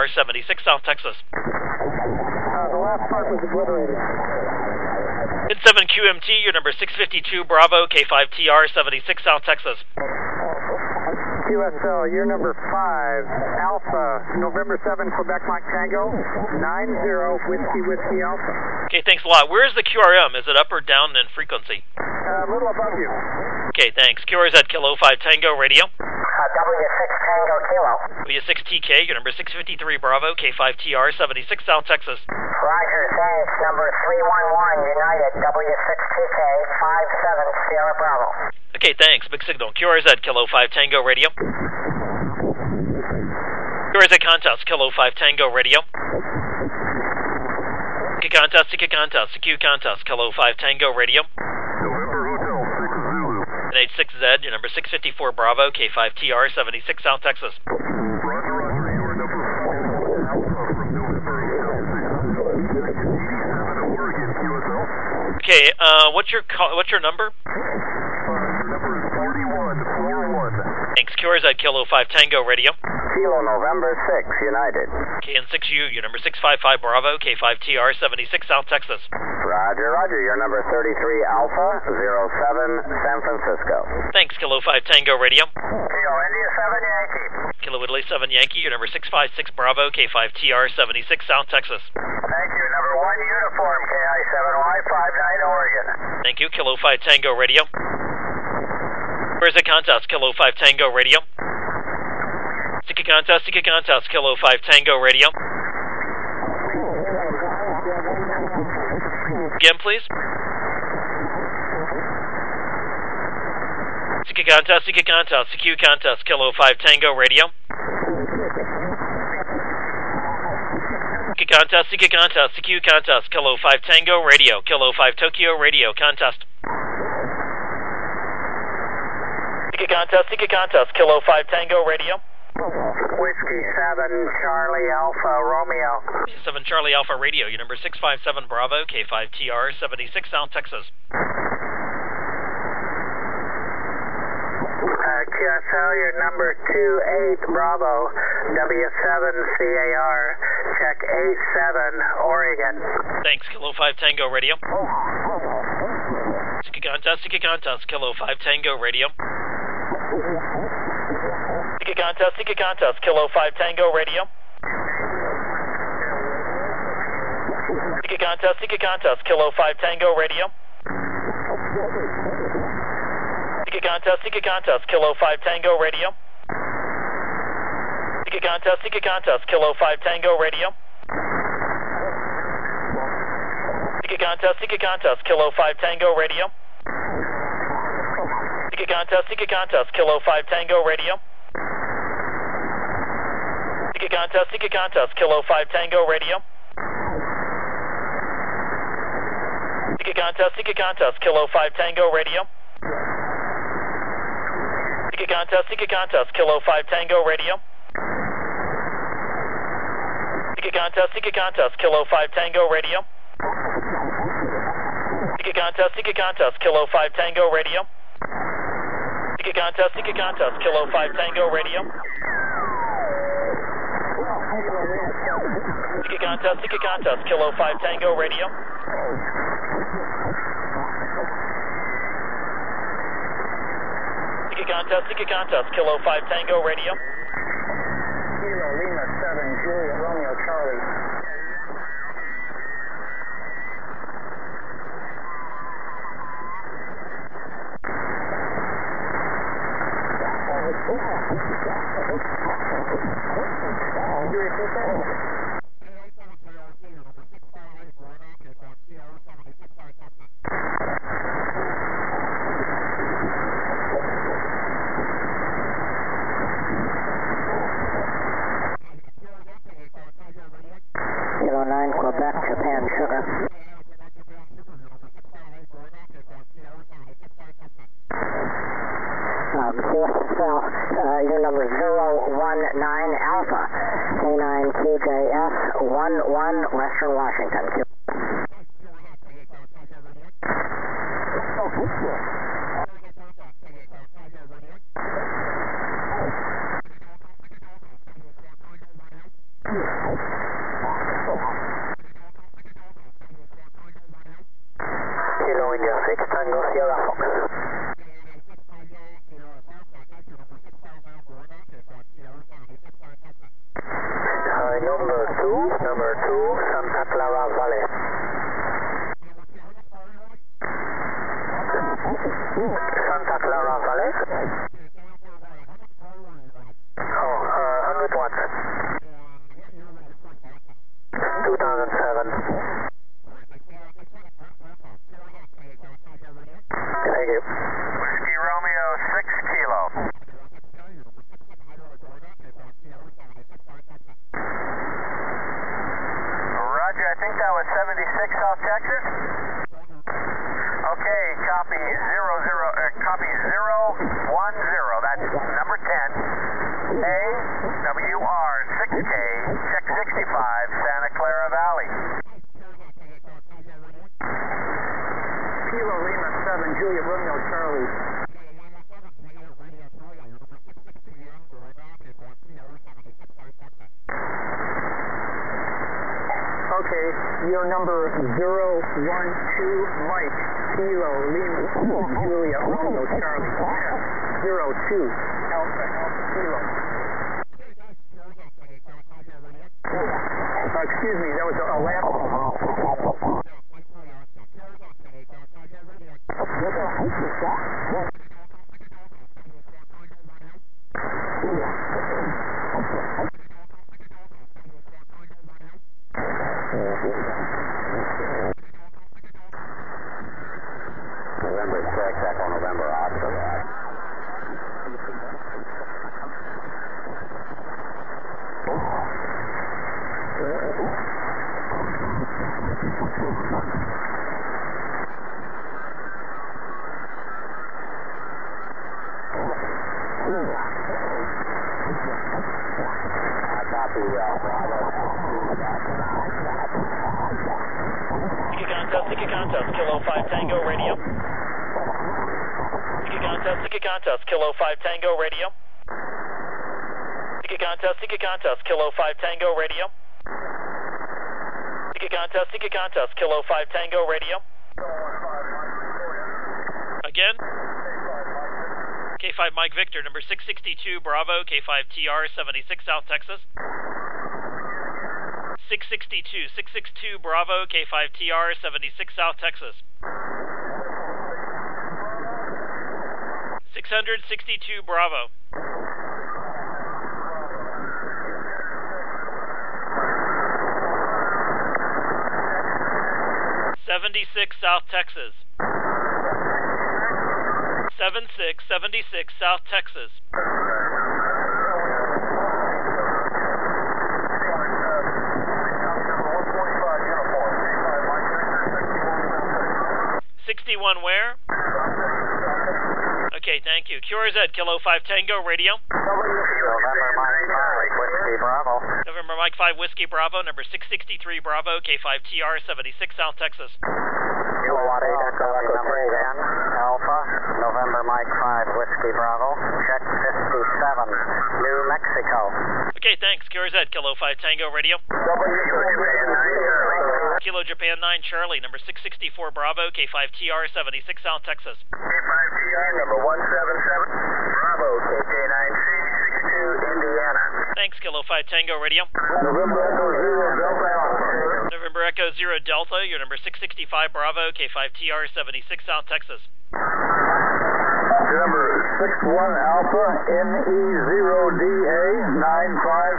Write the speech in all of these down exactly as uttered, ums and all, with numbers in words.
seventy-six, South Texas. Uh, the last part was obliterated. In seven Q M T, your number six fifty-two, Bravo, K five T R, seventy-six, South Texas. Q S L, year number five, Alpha, November seventh, Quebec Mike Tango, nine zero, Whiskey Whiskey Alpha. Okay, thanks a lot. Where is the Q R M? Is it up or down in frequency? Uh, a little above you. Okay, thanks. Q R Z Kilo five Tango Radio. Uh, W six Tango Kilo. W six T K, your number six fifty-three, Bravo, K five T R, seventy-six, South Texas. Roger, thanks. Number three one one, United, W six T K, five seven, Sierra Bravo. Okay, thanks. Big signal. Q R Z Kilo five Tango Radio. Q R Z Contest, Kilo five Tango Radio. Q Contest, Q Contest, Q Contest, Kilo five Tango Radio. November Hotel, six Zulu. N H six Z, your number six fifty-four, Bravo, K five T R, seventy-six, South Texas. Roger, roger, you are number four, Alpha from November Hotel, six eighty-seven, Oregon, Q S L. Okay, uh, what's your call, what's your number? Uh, your number is forty-one forty-one. Thanks. Q R Z Kilo five Tango Radio. Kilo November six, United. K N six U, your number six five five, Bravo, K five T R, seventy-six, South Texas. Roger, roger, your number thirty-three Alpha, zero seven, San Francisco. Thanks. Kilo five Tango Radio. Kilo India seven Yankee. Kilo Italy seven Yankee, your number six five six, Bravo, K five T R, seventy-six, South Texas. Thank you, number one Uniform, K I seven Y five nine, Oregon. Thank you. Kilo five Tango Radio. Where's the contest? Kilo five Tango Radio. Sika contest, Sika contest, Kilo five Tango Radio. Again, please. Sika contest, Sika contest, Q contest, Kilo five Tango Radio. Sika contest, Sika contest, Q contest, Kilo five Tango Radio, Kilo five Tokyo Radio contest. Sika contest, Sika contest, Kilo five Tango Radio. Whiskey seven Charlie Alpha Romeo. seven Charlie Alpha Radio, your number six five seven, Bravo, K five T R, seventy-six, South Texas. Uh, Q S L, your number two eight Bravo, W seven C A R, check eight seven, Oregon. Thanks. Kilo five Tango Radio. Sika contest, Sika contest, Kilo five Tango Radio. Sika contest, Sika contest, Kilo five Tango Radio. Sika contest, Sika contest, Kilo five Tango Radio. Sika contest, Sika contest, Kilo five Tango Radio. Sika contest, Sika contest, Kilo five Tango Radio. Sika contest, Sika contest, Kilo five Tango Radio. Sika contest, Sika contest, Kilo five Tango Radio. Sika contest, Sika contest, Kilo five Tango Radio. Sika contest, Sika contest, Kilo five Tango Radio. Sika contest, Sika contest, Kilo five Tango Radio. Sika contest, Sika contest, Kilo five Tango Radio. Sika contest, Sika contest, Kilo five Tango Radio. Sika contest, Sika contest, Kilo five Tango Radio. Sika contest, Sika contest, Kilo five Tango Radio. Sika contest, Sika contest, Kilo five Tango Radio. Kilo Lima seven, Juliet Romeo Charlie. Kilo nine Quebec, Japan Sugar. Um, Q S L, uh, your number zero one nine Alpha, K nine Q J S one one, Western Washington. Q Kilo India six, Tango Sierra Fox. Uh, number two, number two, Santa Clara Valley. Santa Clara Valley. Oh, uh, one hundred watts. two thousand seven. Thank you. Whiskey Romeo six kilo. Roger, I think that was seventy-six South Texas. Okay, copy zero zero, uh, copy zero one zero. That's number ten. A W R six K, check sixty-five, Santa Clara Valley. Kilo Lima seven, Julia Romeo Charlie. Okay, your number zero one two, Mike, Kilo Lima Julia Romeo Charlie. Check. zero two, Alpha, Alpha Kilo. Uh, excuse me, that was a, a lap. November six, Echo November Oscar. Copy, uh, Bravo. Sticky contest, sticky contest, Kilo five Tango Radio. Sticky contest, sticky contest, Kilo five Tango Radio. Sticky contest, sticky contest, Kilo five Tango Radio. Sticky contest, sticky contest, Kilo five Tango Radio. Again? K five Mike Victor, number six sixty-two Bravo, K five T R seventy-six South Texas. six sixty-two, six sixty-two Bravo, K five T R seventy-six South Texas. six sixty-two Bravo. seventy-six South Texas. seventy-six, seventy-six South Texas. sixty-one where? Okay, thank you. Q R Z, Kilo five Tango Radio. November Mike five, Whiskey Bravo. November Mike five Whiskey Bravo, number six sixty-three Bravo, K five T R seventy-six South Texas. Kilowatt eight, Echo Echo ten, Alpha, November Mike five Whiskey Bravo, check fifty-seven, New Mexico. Okay, thanks. Q R Z, Kilo five Tango Radio. Kilo Japan nine Charlie, number six sixty-four Bravo, K five T R seventy-six South Texas. K five T R number one seven seven, Bravo, K J nine C, six two, Indiana. Thanks, Kilo five Tango Radio. November Echo zero, Delta Alpha. November Echo zero Delta, your number six sixty-five Bravo, K five T R seventy-six South Texas. Number six one Alpha, N E zero D A, nine five.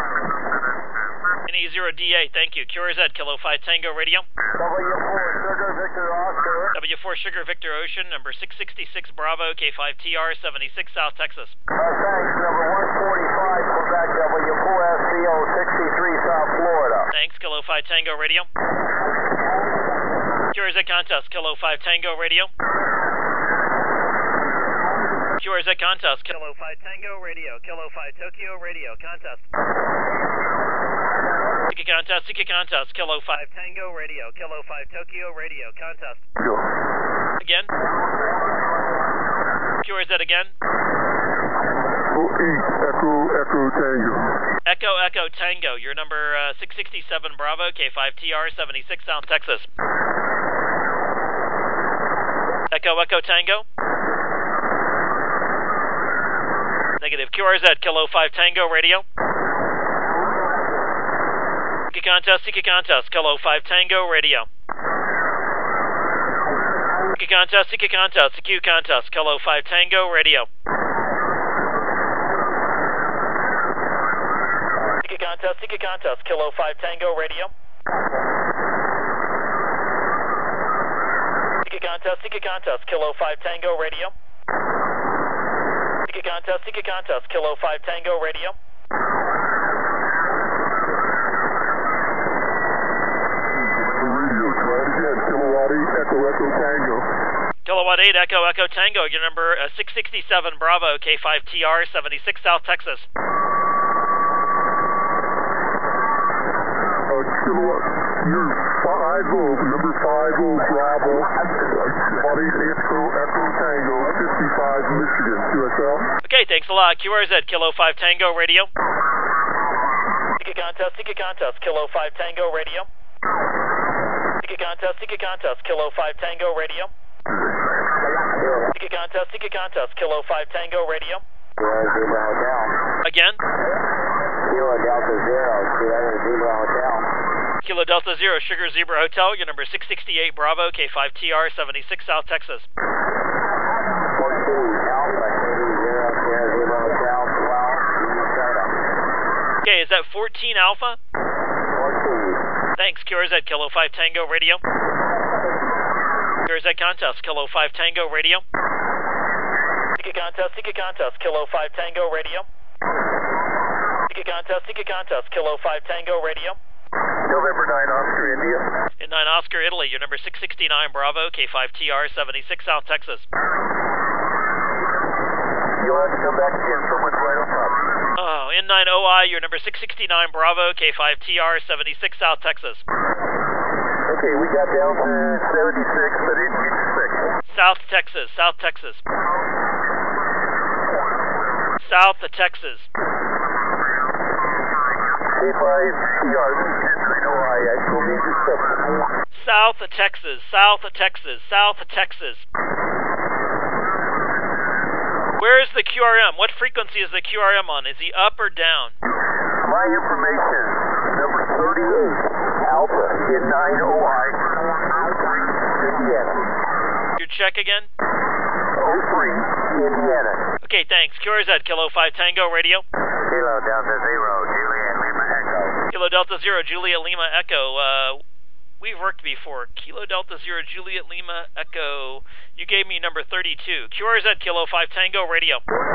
N E zero D A, thank you. Q R Z, Kilo five Tango Radio. W four Sugar Victor Oscar. W four Sugar Victor Ocean, number six sixty-six Bravo, K five T R seventy-six South Texas. Uh, thanks, number one forty-five, Quebec, W four S C O sixty-three South Florida. Thanks, Kilo five Tango Radio. Q R Z contest, Kilo five Tango Radio. Q R Z contest, Kilo five Tango Radio, Kilo five Tokyo Radio, contest. Sticky contest, sticky contest, Kilo five Tango Radio, Kilo five Tokyo Radio, contest. Again? Q R Z again? Echo, Echo Tango. Echo Echo Tango, your number uh, six sixty-seven Bravo, K five T R seventy-six South Texas. Echo Echo Tango. Negative. Q R Z, Kilo five Tango Radio. Seeker contest, seeker contest, Kilo five Tango Radio. Seeker contest, seeker contest, C Q contest, Kilo five Tango Radio. Seeker contest, seeker contest, Kilo five Tango Radio. Seeker contest, seeker contest, Kilo five Tango Radio. Seeker contest, seeker contest, Kilo five Tango Radio. Kilowatt eight, Echo Echo Tango, your number uh, six sixty-seven Bravo, K five T R seventy-six South Texas. Uh, kilowatt, you're five oh, number five oh Bravo, Kilowatt eight, Echo Echo Tango, fifty-five Michigan, Q S L. Okay, thanks a lot. Q R Z, Kilo five Tango Radio. Seeker contest, seeker contest, Kilo five Tango Radio. Seeker contest, seeker contest, Kilo five Tango Radio. Seeker contest, seeker contest, Kilo five Tango Radio. Again? Kilo Delta Zero, Sierra Zebra Hotel. Kilo Delta Zero, Sugar Zebra Hotel, your number six sixty-eight Bravo, K five T R seventy-six South Texas. fourteen Alpha, Zero, Sierra Zebra Hotel, twelve, Minnesota. Okay, is that fourteen Alpha? fourteen. Thanks, Q R Z, Kilo five Tango Radio. Q R Z contest, Kilo five Tango Radio. Seeker contest, seeker contest, Kilo five Tango Radio. Seeker contest, seeker contest, Kilo five Tango Radio. November nine, Oscar, India. In nine Oscar, Italy, your number six sixty-nine Bravo, K five T R seventy-six South Texas. You'll have to come back again, someone's right on top. Oh, N nine O I, your number six sixty-nine Bravo, K five T R seventy-six South Texas. Okay, we got down to seventy-six, but it gets six. South Texas, South Texas. South of Texas. K five T R nine O I, actual major seven. South of Texas, South of Texas, South of Texas. Where is the Q R M? What frequency is the Q R M on? Is he up or down? My information, number thirty-eight, Alpha, in nine O I, Indiana. Your check again? oh three, Indiana. Okay, thanks. Q R Z, Kilo five Tango Radio. Kilo Delta Zero, Juliet Lima Echo. Kilo Delta Zero, Juliet Lima Echo. Uh, we've worked before. Kilo Delta Zero, Juliet Lima Echo. You gave me number thirty-two. Q R Z, Kilo five Tango Radio.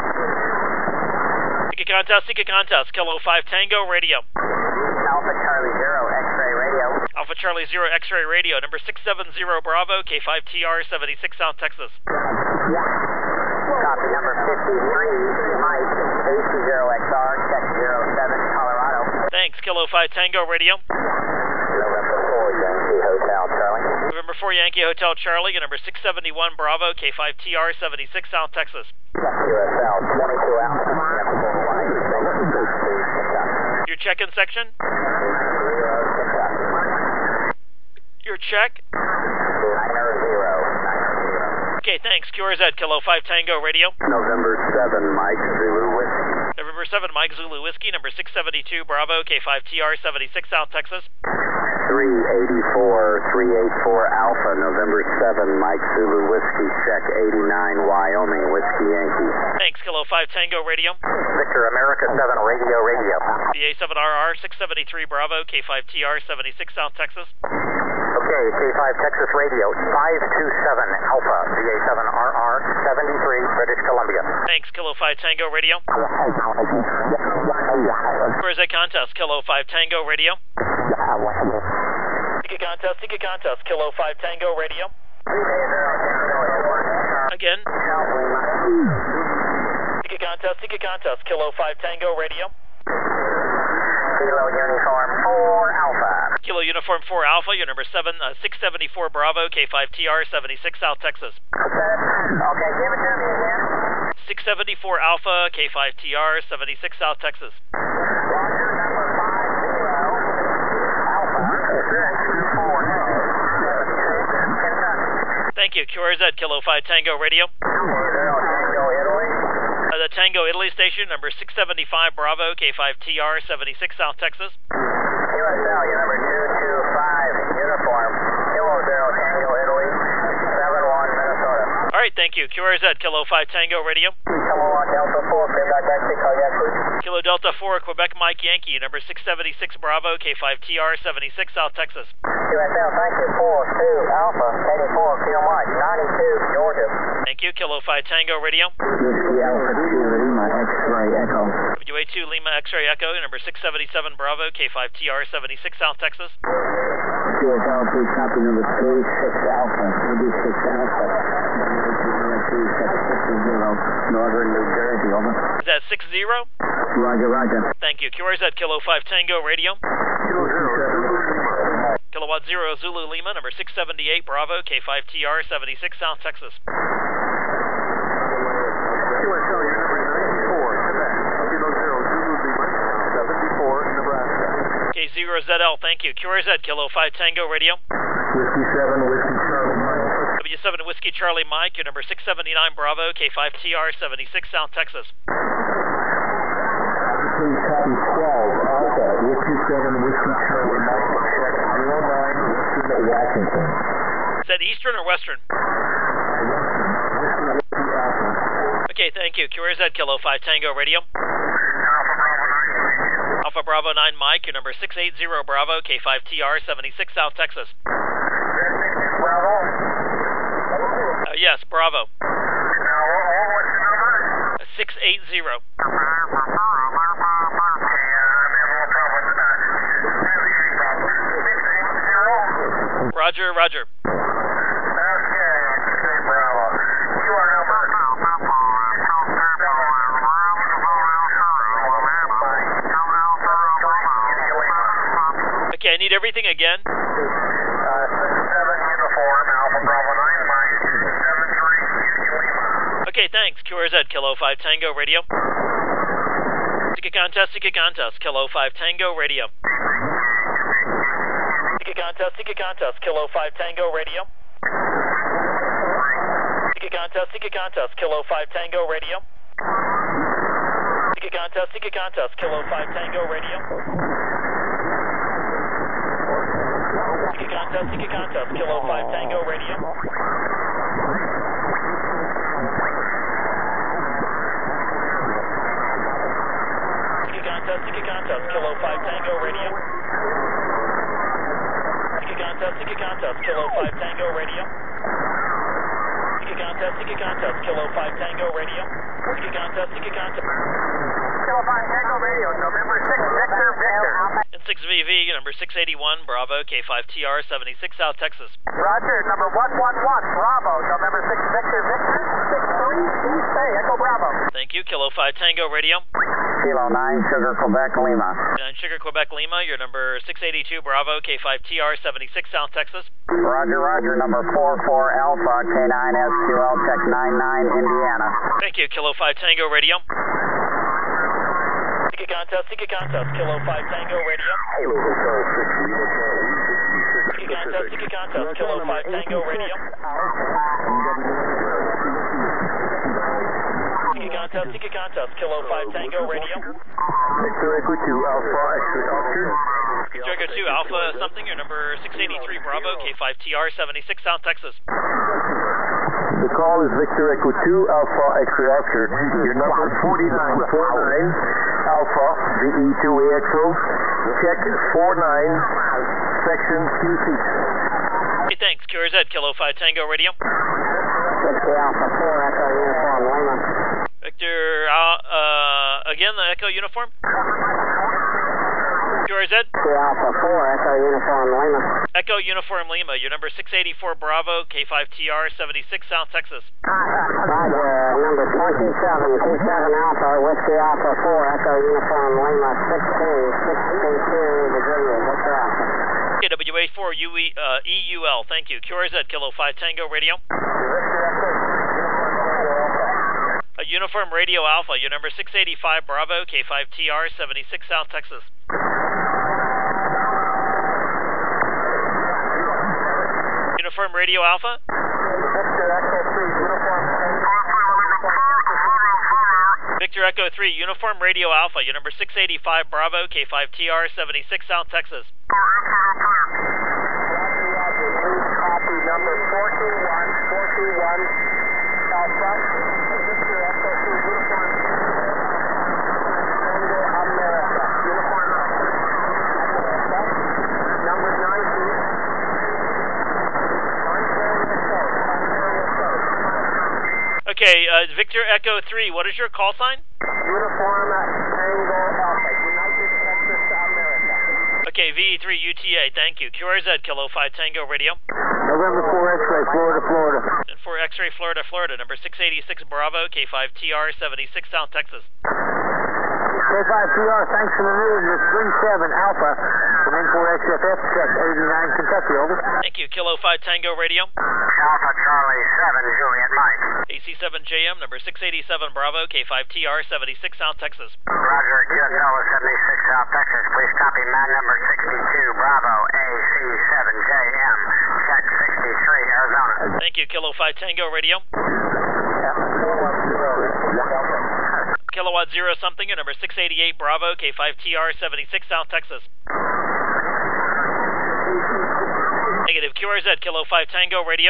Seeker contest, seeker contest, Kilo five Tango Radio. Alpha Charlie Zero, X-ray radio. Alpha Charlie Zero, X-ray radio, number six seventy Bravo, K five T R seventy-six South Texas. Copy number fifty-three, Mike, A C zero X R, check zero seven, Colorado. Thanks, Kilo five Tango Radio. November four, Yankee Hotel, Charlie. November four Yankee Hotel Charlie, your number six seventy-one Bravo, K five T R seventy-six South Texas. U S L, twenty-two Alpha, Your check-in section? Your check? niner zero. Okay, thanks. Q R Z, Kilo five Tango Radio. November seven, Mike Zulu Whiskey. November seven, Mike Zulu Whiskey, number six seventy-two Bravo, K five T R seventy-six South Texas. three eighty-four, three eighty-four Alpha, November seven, Mike Zulu Whiskey, check eighty-nine Wyoming, Whiskey Yankee. Thanks, Kilo five Tango Radio. Victor America seven, radio, radio. V A seven R R, six seventy-three Bravo, K five T R seventy-six South Texas. Okay, K five Texas radio, five two seven Alpha, V A seven R R, seventy-three, British Columbia. Thanks, Kilo five Tango Radio. Where's that contest? Kilo five Tango Radio. Seeker contest, seeker contest, Kilo five Tango Radio. Again. Seeker contest, seeker contest, Kilo five Tango Radio. Kilo Uniform four Alpha. Kilo Uniform four Alpha, your number seven, uh, six seventy-four Bravo, K five T R seventy-six South Texas. Okay, give it to me again. six seventy-four Alpha, K five T R seventy-six South Texas. Roger. Thank you. Q R Z, Kilo five Tango Radio. Tango Italy. Uh, the Tango Italy station, number six seventy-five Bravo, K five T R seventy-six, South Texas. U S L, your number two two five, uniform. Kilo Zero Tango Italy, seven one Minnesota. All right, thank you. Q R Z, Kilo five Tango Radio. Kilowatt Delta four, Quebec Mexico, yes please. Kilo Delta four, Quebec Mike Yankee, number six seventy-six Bravo, K five T R seventy-six, South Texas. U S L, thank you. four two Alpha, eighty-four, Kilo Mike, ninety-two, Georgia. Thank you. Kilo five Tango Radio. Whiskey Alpha two Lima X-ray Echo. W A two Lima X-ray Echo, number six seventy-seven Bravo, K five T R seventy-six, South Texas. C S L three, copy number three six Alpha, thirty-six Alpha. Northern New Jersey, over. Is that six zero? Roger, roger. Thank you. Q R Z, Kilo five Tango Radio. Kilo Zero, Kilowatt Zero Zulu Lima, number six seventy-eight Bravo, K five T R seventy-six, South Texas. U S L, your number ninety-four, Quebec. Kilo Zero, Zulu Lima, seventy-four, Nebraska. K zero Z L, thank you. Q R Z, Kilo five Tango Radio. Whiskey seven, Whiskey Charlie Mike. W seven Whiskey Charlie Mike, your number six seventy-nine Bravo, K five T R seventy-six, South Texas. Please copy twelve, Alpha, Whiskey seven, Whiskey Charlie Mike, check zero nine, Eastern Washington. Is that Eastern or Western? Whiskey, Whiskey Alpha. Okay, thank you. Q R Z, Kilo five Tango Radio. Alpha Bravo nine Mike, your number six eighty Bravo, K five T R seventy-six, South Texas. Bravo. Uh, yes, Bravo. Now, what's the number? Uh, six eighty. Roger, roger. Okay, say Bravo. You are number. Okay, I need everything again. Uh, seven uniform, Alpha Bravo nine Mike, seven three Whiskey Lima. Okay, thanks. Q R Z, Kilo five Tango Radio. Ticket contest, ticket contest, Kilo five Tango Radio. Ticket contest, ticket contest, Kilo five Tango Radio. Ticket contest, ticket contest, Kilo five Tango Radio. Ticket contest, ticket contest, Kilo five Tango Radio. Ticket contest, ticket contest, Kilo five Tango Radio. Ticket contest, ticket contest, Kilo five Tango Radio. Ticket contest, ticket contest, Kilo five Tango Radio. Ticket contest, ticket contest, Kilo five Tango Radio. Ticket contest, ticket contest. Kilo five Tango Radio, November six, Victor, Victor. N six V V, number six eighty-one, Bravo, K five T R seventy-six, South Texas. Roger, number one one one, Bravo, November six, Victor, Victor, six three, East Bay, Echo Bravo. Thank you. Kilo five Tango Radio. Kilo nine, Sugar, Quebec, Lima. nine Sugar, Quebec, Lima, your number six eighty-two, Bravo, K five T R seventy-six, South Texas. Roger, roger, number four four Alpha, K nine S Q L, check nine nine, Indiana. Thank you. Kilo five Tango Radio. Ticket contest, ticket contest, Kilo five Tango Radio. Ticket contest, ticket contest, Kilo five Tango Radio. Ticket contest, ticket contest, Kilo five Tango Radio. Victor Echo two, Alpha, X-ray Oscar. Victor Echo two, Alpha something, your number six eighty-three, Bravo, K five T R seventy-six, South Texas. The call is Victor Echo two, Alpha, X-ray Oscar. Your number forty-nine forty-nine, Alpha, V E two A X O. Check forty-nine, section Q six. Okay, thanks. Q R Z, Kilo five Tango Radio. Whiskey Alpha four, Echo Uniform, Lima. Victor, uh, uh, again, the Echo Uniform? Q R Z? Whiskey Alpha four, Echo Uniform, Lima. Echo Uniform Lima, your number six eighty-four Bravo, K five T R seventy-six, South Texas. Roger, number twenty-seven, two seven Alpha, Whiskey Alpha four, Echo Uniform, Lima, sixteen sixty-two, Virginia, Victor Alpha. Okay, W A four U E, uh, E U L, thank you. Q R Z, Kilo five Tango Radio. A Uniform Radio Alpha, your number six eighty-five Bravo, K five T R seventy-six, South Texas. Uniform Radio Alpha. Victor Echo three, Uniform Victor Echo three, Uniform Radio Alpha, your number six eighty-five Bravo, K five T R seventy-six South Texas. Copy number four two one, four two one, Alpha, Victor Echo three, Uniform Tango America, Uniform America, number ninety, Ontario Coast, Ontario Coast. Okay, uh, Victor Echo three, what is your call sign? Uniform Tango Alpha, United Texas America. Okay, V E three U T A, thank you. Q R Z, Kilo five Tango Radio. November four X-ray, Florida, Florida. And for X-ray Florida, Florida, number six eighty-six Bravo, K five T R seventy-six South Texas. K five T R, thanks for the news. It's three seven Alpha from N four X F F, check eighty-nine Kentucky, over. Thank you, Kilo five Tango Radio. Alpha Charlie seven, Juliet Mike. A C seven J M, number six eighty-seven Bravo, K five T R seventy-six South Texas. Roger, Q S L seventy-six South Texas. Please copy man number sixty-two Bravo, A C seven J M. Check sixty-three Arizona. Thank you, Kilo five Tango Radio. Kilowatt zero something, your number six eighty-eight Bravo, K five T R seventy-six South Texas. Negative, Q R Z, Kilo five Tango Radio.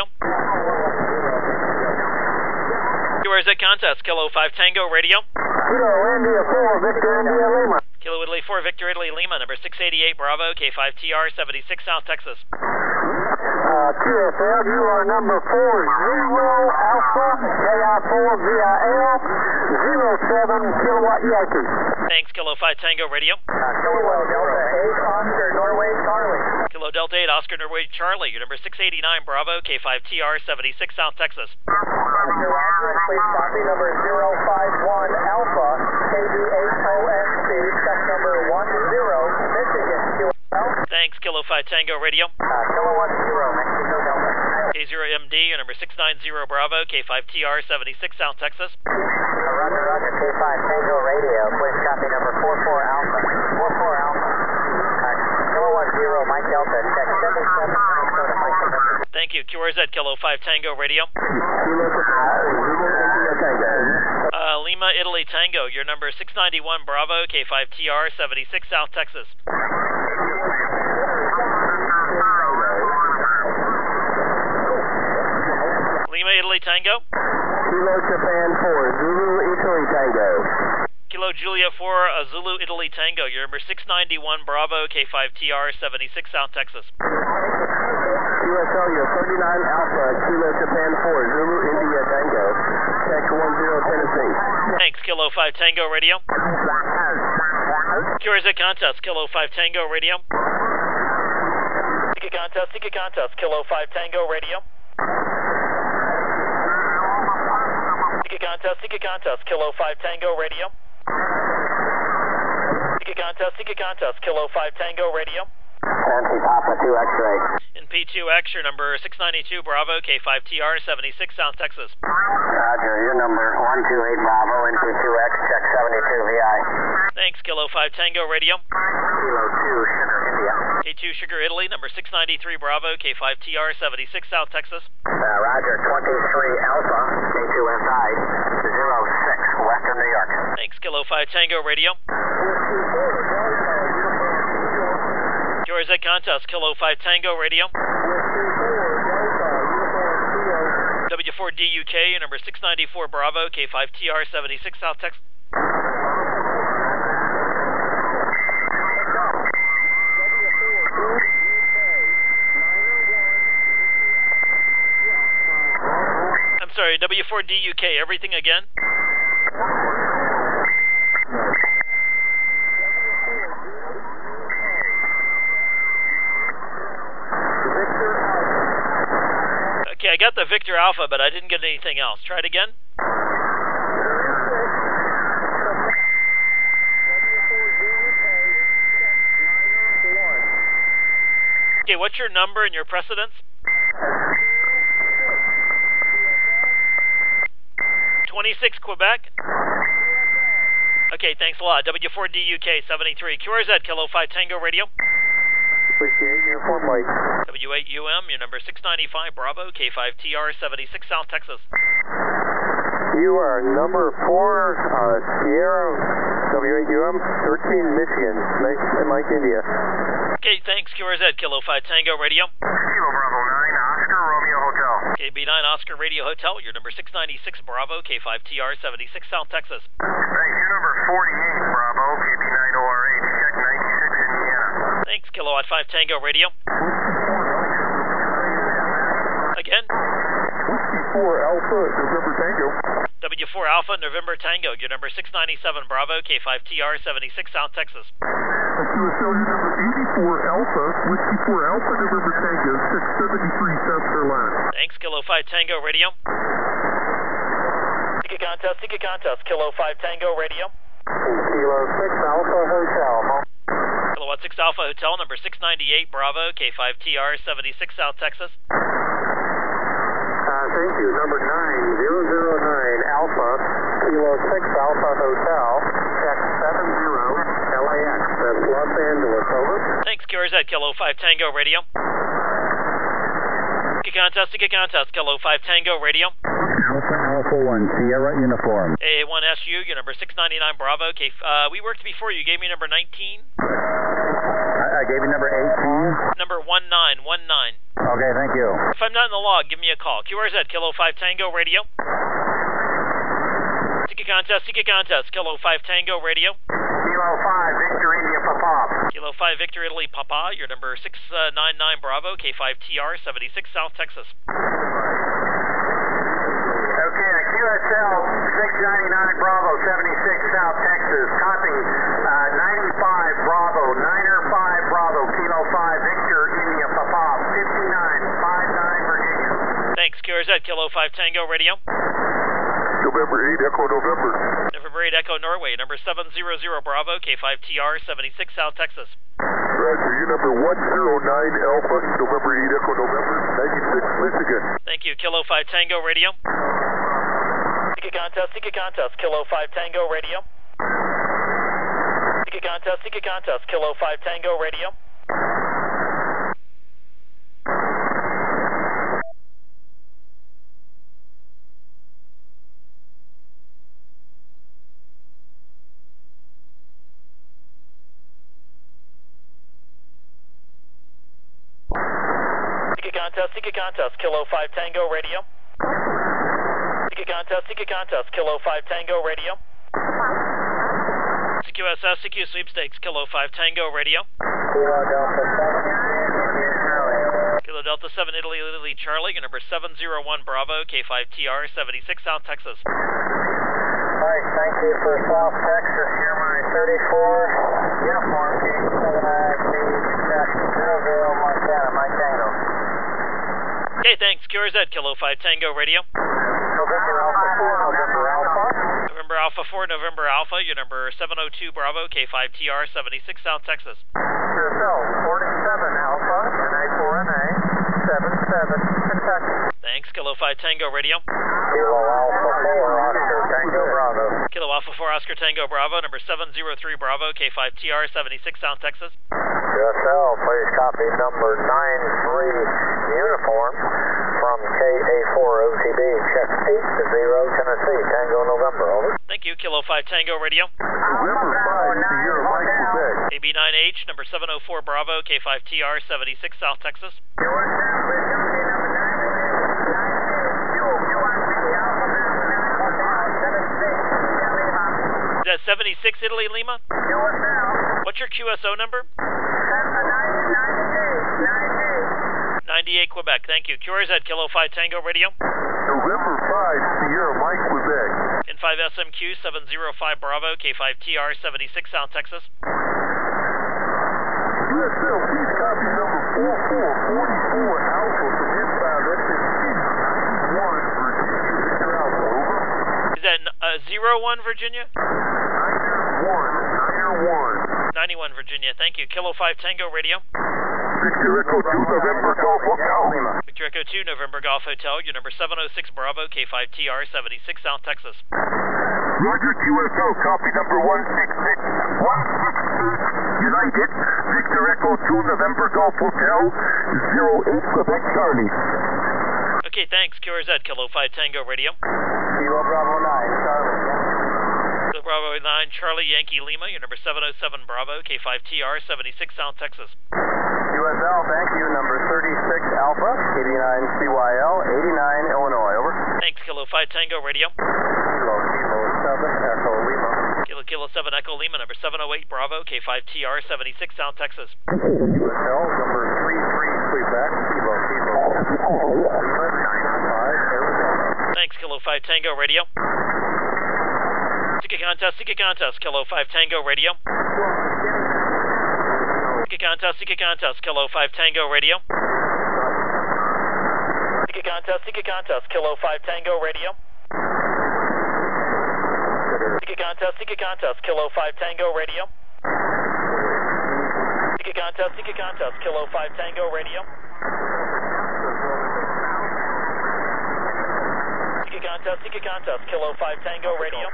Q R Z contest, Kilo five Tango Radio. Kilo India four, Victor India Lima. Kilo Italy four, Victor Italy Lima, number six eighty-eight Bravo, K five T R seventy-six South Texas. Uh, Q S L, you are number four zero Alpha, K I four V I L, zero seven Kilowatt Yankee. Thanks, Kilo five Tango Radio. Uh, Kilowatt Delta eight, Oscar Norway Charlie. Kilo Delta eight, Oscar Norway Charlie, your number six eighty-nine Bravo, K five T R seventy-six South Texas. Roger, Roger, please copy number zero five one Alpha, K B eight O N C, check number one zero, Michigan, Q S L. Thanks, Kilo five Tango Radio. Uh, Kilowatt zero, Mexico Delta. K zero M D, your number six ninety Bravo, K five T R seventy-six South Texas. Uh, Roger, Roger, K five Tango Radio, please copy number four four Alpha, four four Alpha. Uh, Kilowatt zero, Mike Delta, check seven seven Minnesota, Mike Delta. Thank you, Q R Z, Kilo five Tango Radio. Kilo India Tango. Uh, Lima, Italy Tango, your number six ninety-one Bravo, K five T R seventy-six South Texas. Lima, Italy Tango. Kilo Japan four, Zulu Italy Tango. Kilo Juliet four, uh, Zulu Italy Tango, your number six ninety-one Bravo, K five T R seventy-six South Texas. Q S L, you're thirty-nine Alpha, Kilo Japan four, Zulu India Tango, check one zero Tennessee. Thanks, Kilo five Tango Radio. Q R Z contest, Kilo five Tango Radio. Ticket contest, ticket contest, Kilo five Tango Radio. Ticket contest, ticket contest, Kilo five Tango Radio. Ticket contest, ticket contest, Kilo five Tango Radio. Nancy Papa two X-ray. In P two X, your number six ninety-two Bravo, K five T R seventy-six South Texas. Roger, your number one two eight Bravo, N two two X, check seventy-two V I. Thanks, Kilo five Tango Radio. Kilo two, Sugar India. K two Sugar Italy, number six ninety-three Bravo, K five T R seventy-six South Texas. Uh, Roger, twenty-three Alpha, K two S I, zero six, Western New York. Thanks, Kilo five Tango Radio. Q R Z contest, Kilo five Tango Radio. W four D U K, your number six ninety-four Bravo, K five T R seventy-six South Texas. I'm sorry, W four D U K, everything again? Okay, I got the Victor Alpha, but I didn't get anything else. Try it again. Okay, what's your number and your precedence? twenty-six Quebec. Okay, thanks a lot. W four D U K seventy-three. Q R Z, Kilo five Tango Radio. appreciate uniform plate. W eight U M, your number six ninety-five Bravo, K five T R seventy-six South Texas. You are number four, uh, Sierra, W eight U M, thirteen Michigan, Mike, Mike India. Okay, thanks. Q R Z, Kilo five Tango Radio. Kilo Bravo nine, Oscar Romeo Hotel. K B nine Oscar Radio Hotel, your number six ninety-six Bravo, K five T R seventy-six South Texas. Thanks, your number forty-eight Bravo, K B nine O R H, check ninety-six Indiana. Thanks, Kilowatt five Tango Radio. Again. Whiskey four Alpha, November Tango. W four Alpha, November Tango, your number six ninety-seven Bravo, K five T R seventy-six South Texas. Q S L, your number eighty-four Alpha, Whiskey four Alpha, November Tango, six seventy-three South Carolina. Thanks, Kilo five Tango Radio. Ticket contest, ticket contest, Kilo five Tango Radio. Kilo six Alpha Hotel. Kilowatt six Alpha Hotel, number six ninety-eight Bravo, K five T R seventy-six South Texas. Uh, thank you. Number nine zero zero nine Alpha, Kilo six Alpha Hotel, check seven zero L A X. That's Los Angeles, over. Thanks, Q R Z, Kilo five Tango Radio. Ticket contest, ticket contest, Kilo five Tango Radio. Alpha Alpha one, Sierra Uniform. A one S U, your number six ninety-nine Bravo, K, uh, we worked before, you gave me number nineteen. I, I gave you number eighteen. Number one nine one nine. Okay, thank you. If I'm not in the log, give me a call. Q R Z, Kilo five Tango Radio. Ticket contest, ticket contest, Kilo five Tango Radio. Kilo five, Victor India Papa. Kilo five Victor Italy Papa, your number six ninety-nine Bravo, K five T R seventy-six South Texas. Okay, Q S L six ninety-nine Bravo, seventy-six South Texas. Copy, uh, ninety-five Bravo, niner five Bravo, Kilo five Victor India Papa, fifty-nine fifty-nine Virginia. Thanks, Q R Z, Kilo five Tango Radio. November eight, Echo November. November eight Echo Norway, number seven hundred Bravo, K five T R seventy-six South Texas. Roger, you number one zero nine Alpha, November eight Echo November, ninety-six Michigan. Thank you, Kilo five Tango Radio. Ticket contest, ticket contest, Kilo five Tango Radio. Ticket contest, ticket contest, Kilo five Tango Radio. Ticket contest, ticket contest, Kilo five Tango Radio. Ticket contest, ticket contest, Kilo five Tango Radio. C Q S S, C Q Sweepstakes, Kilo five Tango Radio. Kilo Delta seven, Kilo Delta seven, Italy, Italy, Charlie, your number seven zero one Bravo, K five T R seventy-six South Texas. Alright, thank you for South Texas. You're my thirty-four. Uniform, K seven I T, check zero zero Montana, Mike Tango. Okay, thanks, Q R Z, Kilo five Tango Radio. November Alpha four, November Alpha. November Alpha four, November Alpha, your number seven oh two Bravo, K five T R seventy-six South Texas. Q S L forty-seven Alpha, N A four N A, seven seven, Kentucky. Thanks, Kilo five Tango Radio. Kilo Alpha four, Oscar Tango Bravo. Kilo Alpha four, Oscar Tango Bravo, number seven zero three Bravo, K five T R seventy-six South Texas. Q S L, please copy number nine three Uniform from K A four O T B. Check eight zero Tennessee, Tango November, over. Thank you, Kilo five Tango Radio. November five, Sierra Mike Quebec. A B nine H, number seven oh four Bravo, K five T R seventy-six South Texas. Is that seventy-six Italy Lima? What's your Q S O number? ninety-eight Quebec, thank you. Q R Z, Kilo five Tango Radio. November five, Sierra Mike Quebec. N five S M Q seven oh five Bravo, K five T R seventy-six South Texas. Q S L, please copy number four four four four Alpha from N five S M Q one Virginia, Victor Alpha, over. Is that uh, zero one Virginia? ninety-one, ninety-one. ninety-one Virginia, thank you. Kilo five Tango Radio. Victor Echo two, November Golf Hotel. Victor Echo two, November Golf Hotel, your number seven oh six Bravo, K five T R seventy-six South Texas. Roger, Q S O, copy number one six six, one six United, Victor Echo two, November Golf Hotel, zero eight Quebec Charlie. Okay, thanks. Q R Z, Kilo five Tango Radio. Kilo Bravo nine, Charlie. Kilo Bravo nine, Charlie Yankee Lima, your number seven oh seven Bravo, K five T R, seventy-six South Texas. U S L, thank you. Number thirty-six Alpha, eighty-nine C Y L, eighty-nine Illinois, over. Thanks, Kilo five Tango Radio. Kilo, Kilo seven Echo Lima. Kilo Kilo seven Echo Lima, number seven oh eight Bravo, K five T R, seventy-six South Texas. U S L, number thirty-three Quebec, Kilo, Kilo Lima, ninety-five Arizona. Thanks, Kilo five Tango Radio. Ticket contest, ticket contest, Kilo five Tango Radio. Ticket contest, ticket contest, Kilo five Tango Radio. Ticket contest, ticket contest, Kilo five Tango Radio. Ticket contest, ticket contest, Kilo five Tango Radio. Ticket contest, ticket contest, Kilo five Tango Radio. Ticket contest, ticket contest, Kilo five Tango Radio.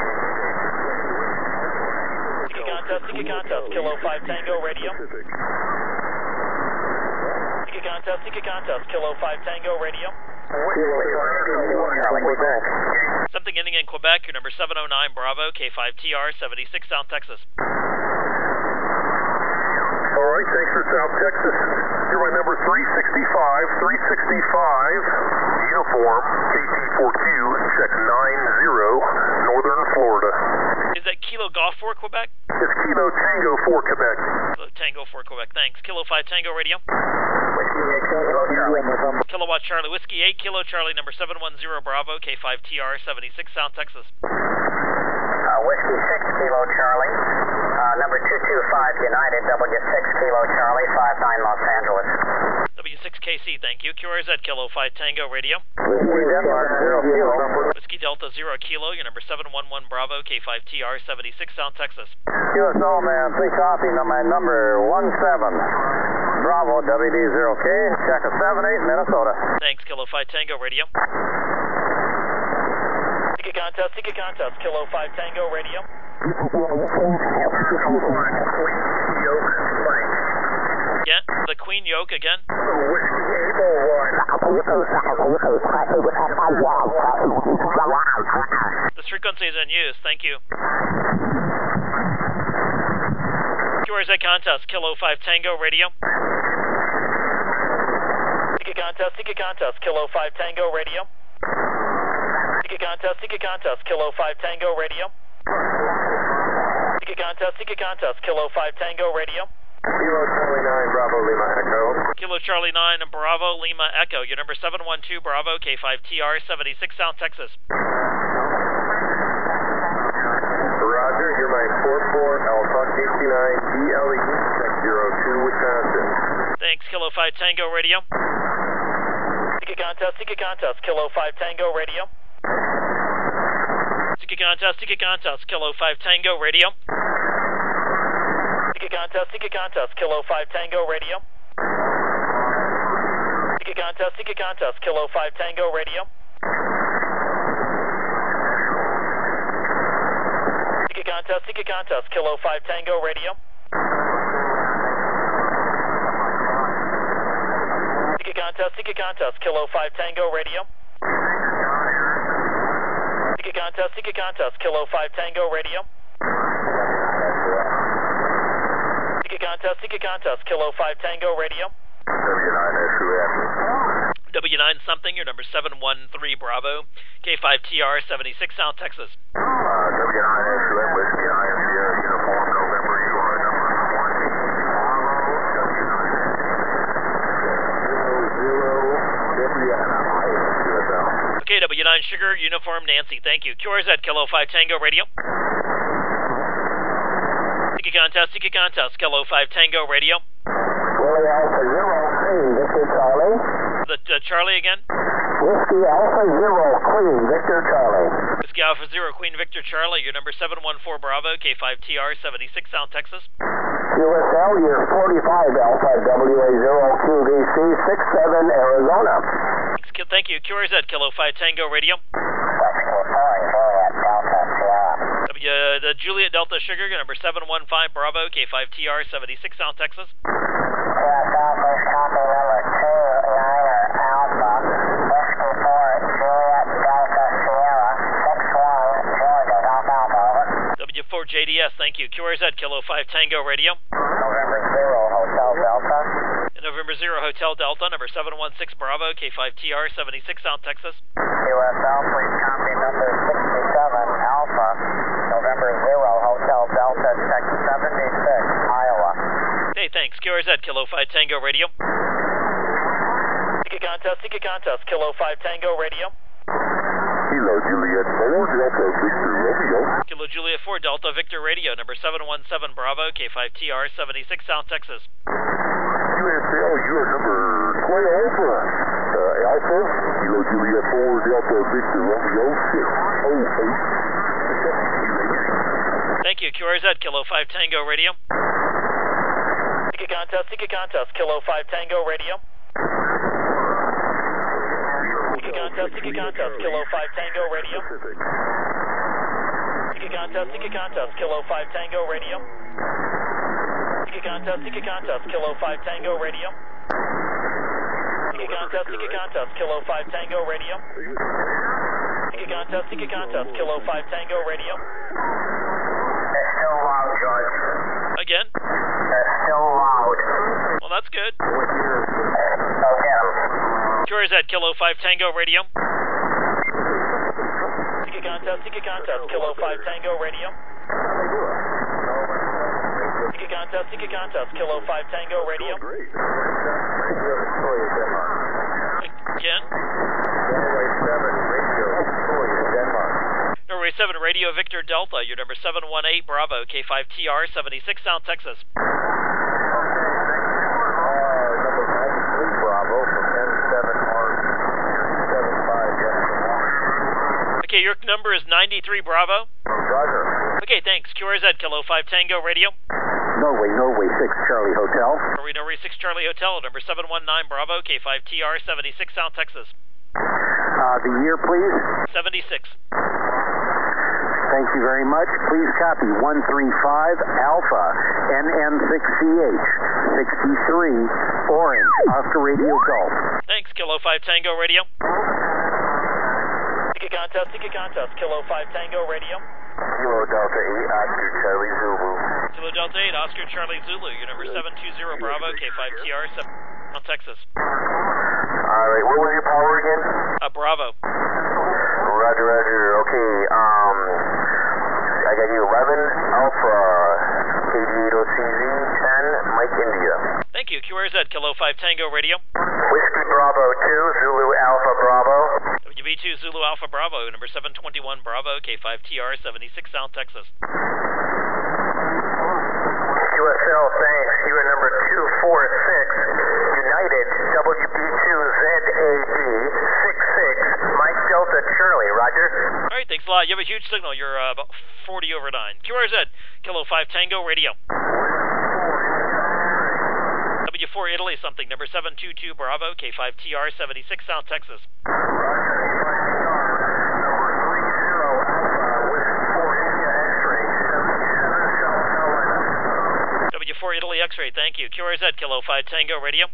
Ticket contest, ticket contest, Kilo five Tango Radio. Ticket contest, ticket contest, Kilo five Tango Radio. Something ending in Quebec, your number seven oh nine Bravo, K five T R, seventy-six South Texas. All right, thanks for South Texas. You're my number three sixty-five, three sixty-five, uniform, K T four Q, check nine zero, Northern Florida. Is that Kilo Golf for Quebec? It's Kilo Tango for Quebec. Kilo Tango for Quebec, thanks. Kilo five Tango Radio. Kilowatt Charlie Whiskey eight, Kilo Charlie number seven one zero Bravo, K five T R, seventy-six South Texas. Uh, Whiskey six Kilo Charlie, uh, number two two five United, W six Kilo Charlie, five nine Los Angeles. W six K C, thank you. Q R Z, Kilo five Tango Radio. Whiskey Denmark zero Kilo. Whiskey Delta zero Kilo, your number seven one one Bravo, K five T R, seventy-six South Texas. U S O man, three copy, number, number one seven Bravo, W D zero K, check a seven eight Minnesota. Thanks, Kilo five Tango Radio. Ticket contest, ticket contest, Kilo five Tango Radio. Yeah, the Queen Yoke again. This frequency is in use, thank you. Q R Z contest, Kilo five Tango Radio. Ticket contest, ticket contest, Kilo five Tango Radio. Ticket contest, ticket contest, Kilo five Tango Radio. Ticket contest, ticket contest, Kilo five Tango Radio. Kilo Charlie nine Bravo Lima Echo. Kilo Charlie nine Bravo Lima Echo, your number seven one two Bravo, K five T R, seventy-six South Texas. Roger, you're my four four Alpha K C nine D L E, check zero two Wisconsin. Thanks, Kilo five Tango Radio. Ticket contest, ticket contest, Kilo five Tango Radio. Ticket contest, ticket contest, Kilo five Tango Radio. Ticket contest, ticket contest, Kilo five Tango Radio. Ticket contest, ticket contest, Kilo five Tango Radio. Ticket contest, ticket contest, Kilo five Tango Radio. Ticket contest, ticket contest, Kilo five Tango Radio. Ticket contest, ticket contest, Kilo five Tango Radio. Ticket contest, ticket contest, Kilo five Tango Radio. W nine S U F. W nine something, your number seven one three Bravo, K five T R, seventy-six South Texas. Uh, W nine S U F, Whiskey I M Sierra, uniform, November, you are number one. Bravo, W nine U S L. Okay, W nine Sugar, uniform Nancy, thank you. Q R Z, Kilo five Tango Radio. Ticket contest, ticket contest, Kilo five Tango Radio. Whiskey Alpha Zero, Queen, Victor Charlie. The uh, Charlie again? Whiskey Alpha Zero, Queen, Victor Charlie. Whiskey Alpha Zero, Queen Victor Charlie, your number seven one four Bravo, K five T R, seventy-six South Texas. U S L, year forty-five Alpha W A zero Q V C six seven Arizona. Thank you. Q R Z, Kilo five Tango Radio. W Uh, the Juliet Delta Sugar, number seven one five Bravo, K five T R seventy-six, South Texas. Yeah, Southwest copy number two niner Alpha, Whiskey four Juliet Delta Sierra, six one Georgia, Golf Alpha, over. W four J D S, thank you. Q R Z, Kilo five Tango Radio. November zero Hotel Delta. November zero Hotel Delta, number seven one six Bravo, K five T R seventy-six, South Texas. U S L, please copy number sixty-seven Alpha, November zero Hotel Delta, check seventy-six, Iowa. Hey, thanks. Q R Z, Kilo five Tango Radio. Ticket contest, ticket contest, Kilo five Tango Radio. Kilo Juliet four Delta Victor Romeo. Kilo Juliet four Delta Victor Radio, number seven one seven Bravo, K five T R seventy-six, South Texas. U S L, you are number twelve Alpha. Uh, Alpha, Kilo Juliet four Delta Victor Romeo six oh eight. Thank you. Q R Z, Kilo five Tango Radio. Ticket contest, ticket contest, Kilo five Tango Radio. Ticket contest, ticket contest, Kilo five Tango Radio. Ticket contest, ticket contest, Kilo five Tango Radio. Ticket contest, ticket contest, Kilo five Tango Radio. Ticket contest, ticket contest, Kilo five Tango Radio. Ticket contest, ticket contest, Kilo five Tango Radio. It's still loud, George. Again? It's still loud. Well, that's good. Go get him. Q R Z, Kilo five Tango Radio. Ticket contest, ticket contest, Kilo five Tango Radio. Ticket contest, ticket contest, Kilo five Tango Radio. Again? Norway seven Radio Victoria, Denmark. Norway seven Radio Victor Delta, your number seven one eight Bravo, K five T R seventy-six, South Texas. Uh, number ninety-three Bravo from N seven Mark seven five Yes. Okay, your number is ninety-three Bravo. Roger. Okay, thanks. Q R Z, Kilo five Tango Radio. Norway, Norway six Charlie Hotel. Norway, Norway six Charlie Hotel, number seven one nine Bravo, K five T R seventy-six, South Texas. Uh, the year, please. seventy-six. Thank you very much. Please copy one three five Alpha, N N six C H, sixty-three, Orange, Oscar Radio Golf. Thanks, Kilo five Tango Radio. Ticket contest, ticket contest, Kilo five Tango Radio. Kilo Delta eight, Oscar Charlie Zulu. Kilo Delta eight, Oscar Charlie Zulu, your number seven two zero Bravo, K five T R, South Texas. All right, what was your power again? Uh, Bravo. Roger, roger. Okay, um, I got you eleven Alpha, K D eight oh C Z, ten Mike India. Thank you. Q R Z, Kilo five Tango Radio. Whiskey Bravo two, Zulu Alpha Bravo. W B two Zulu Alpha Bravo, number seven twenty-one Bravo, K five T R seventy-six, South Texas. U S L, thanks. You are number two four six, United W B two Z A D six six, Mike Delta Charlie, roger. All right, thanks a lot. You have a huge signal. You're uh, about forty over nine. Q R Z, Kilo five Tango Radio. W four Italy something, number seven two two Bravo, K five T R seventy-six, South Texas. W four Italy X-ray, thank you. Q R Z, Kilo five Tango Radio.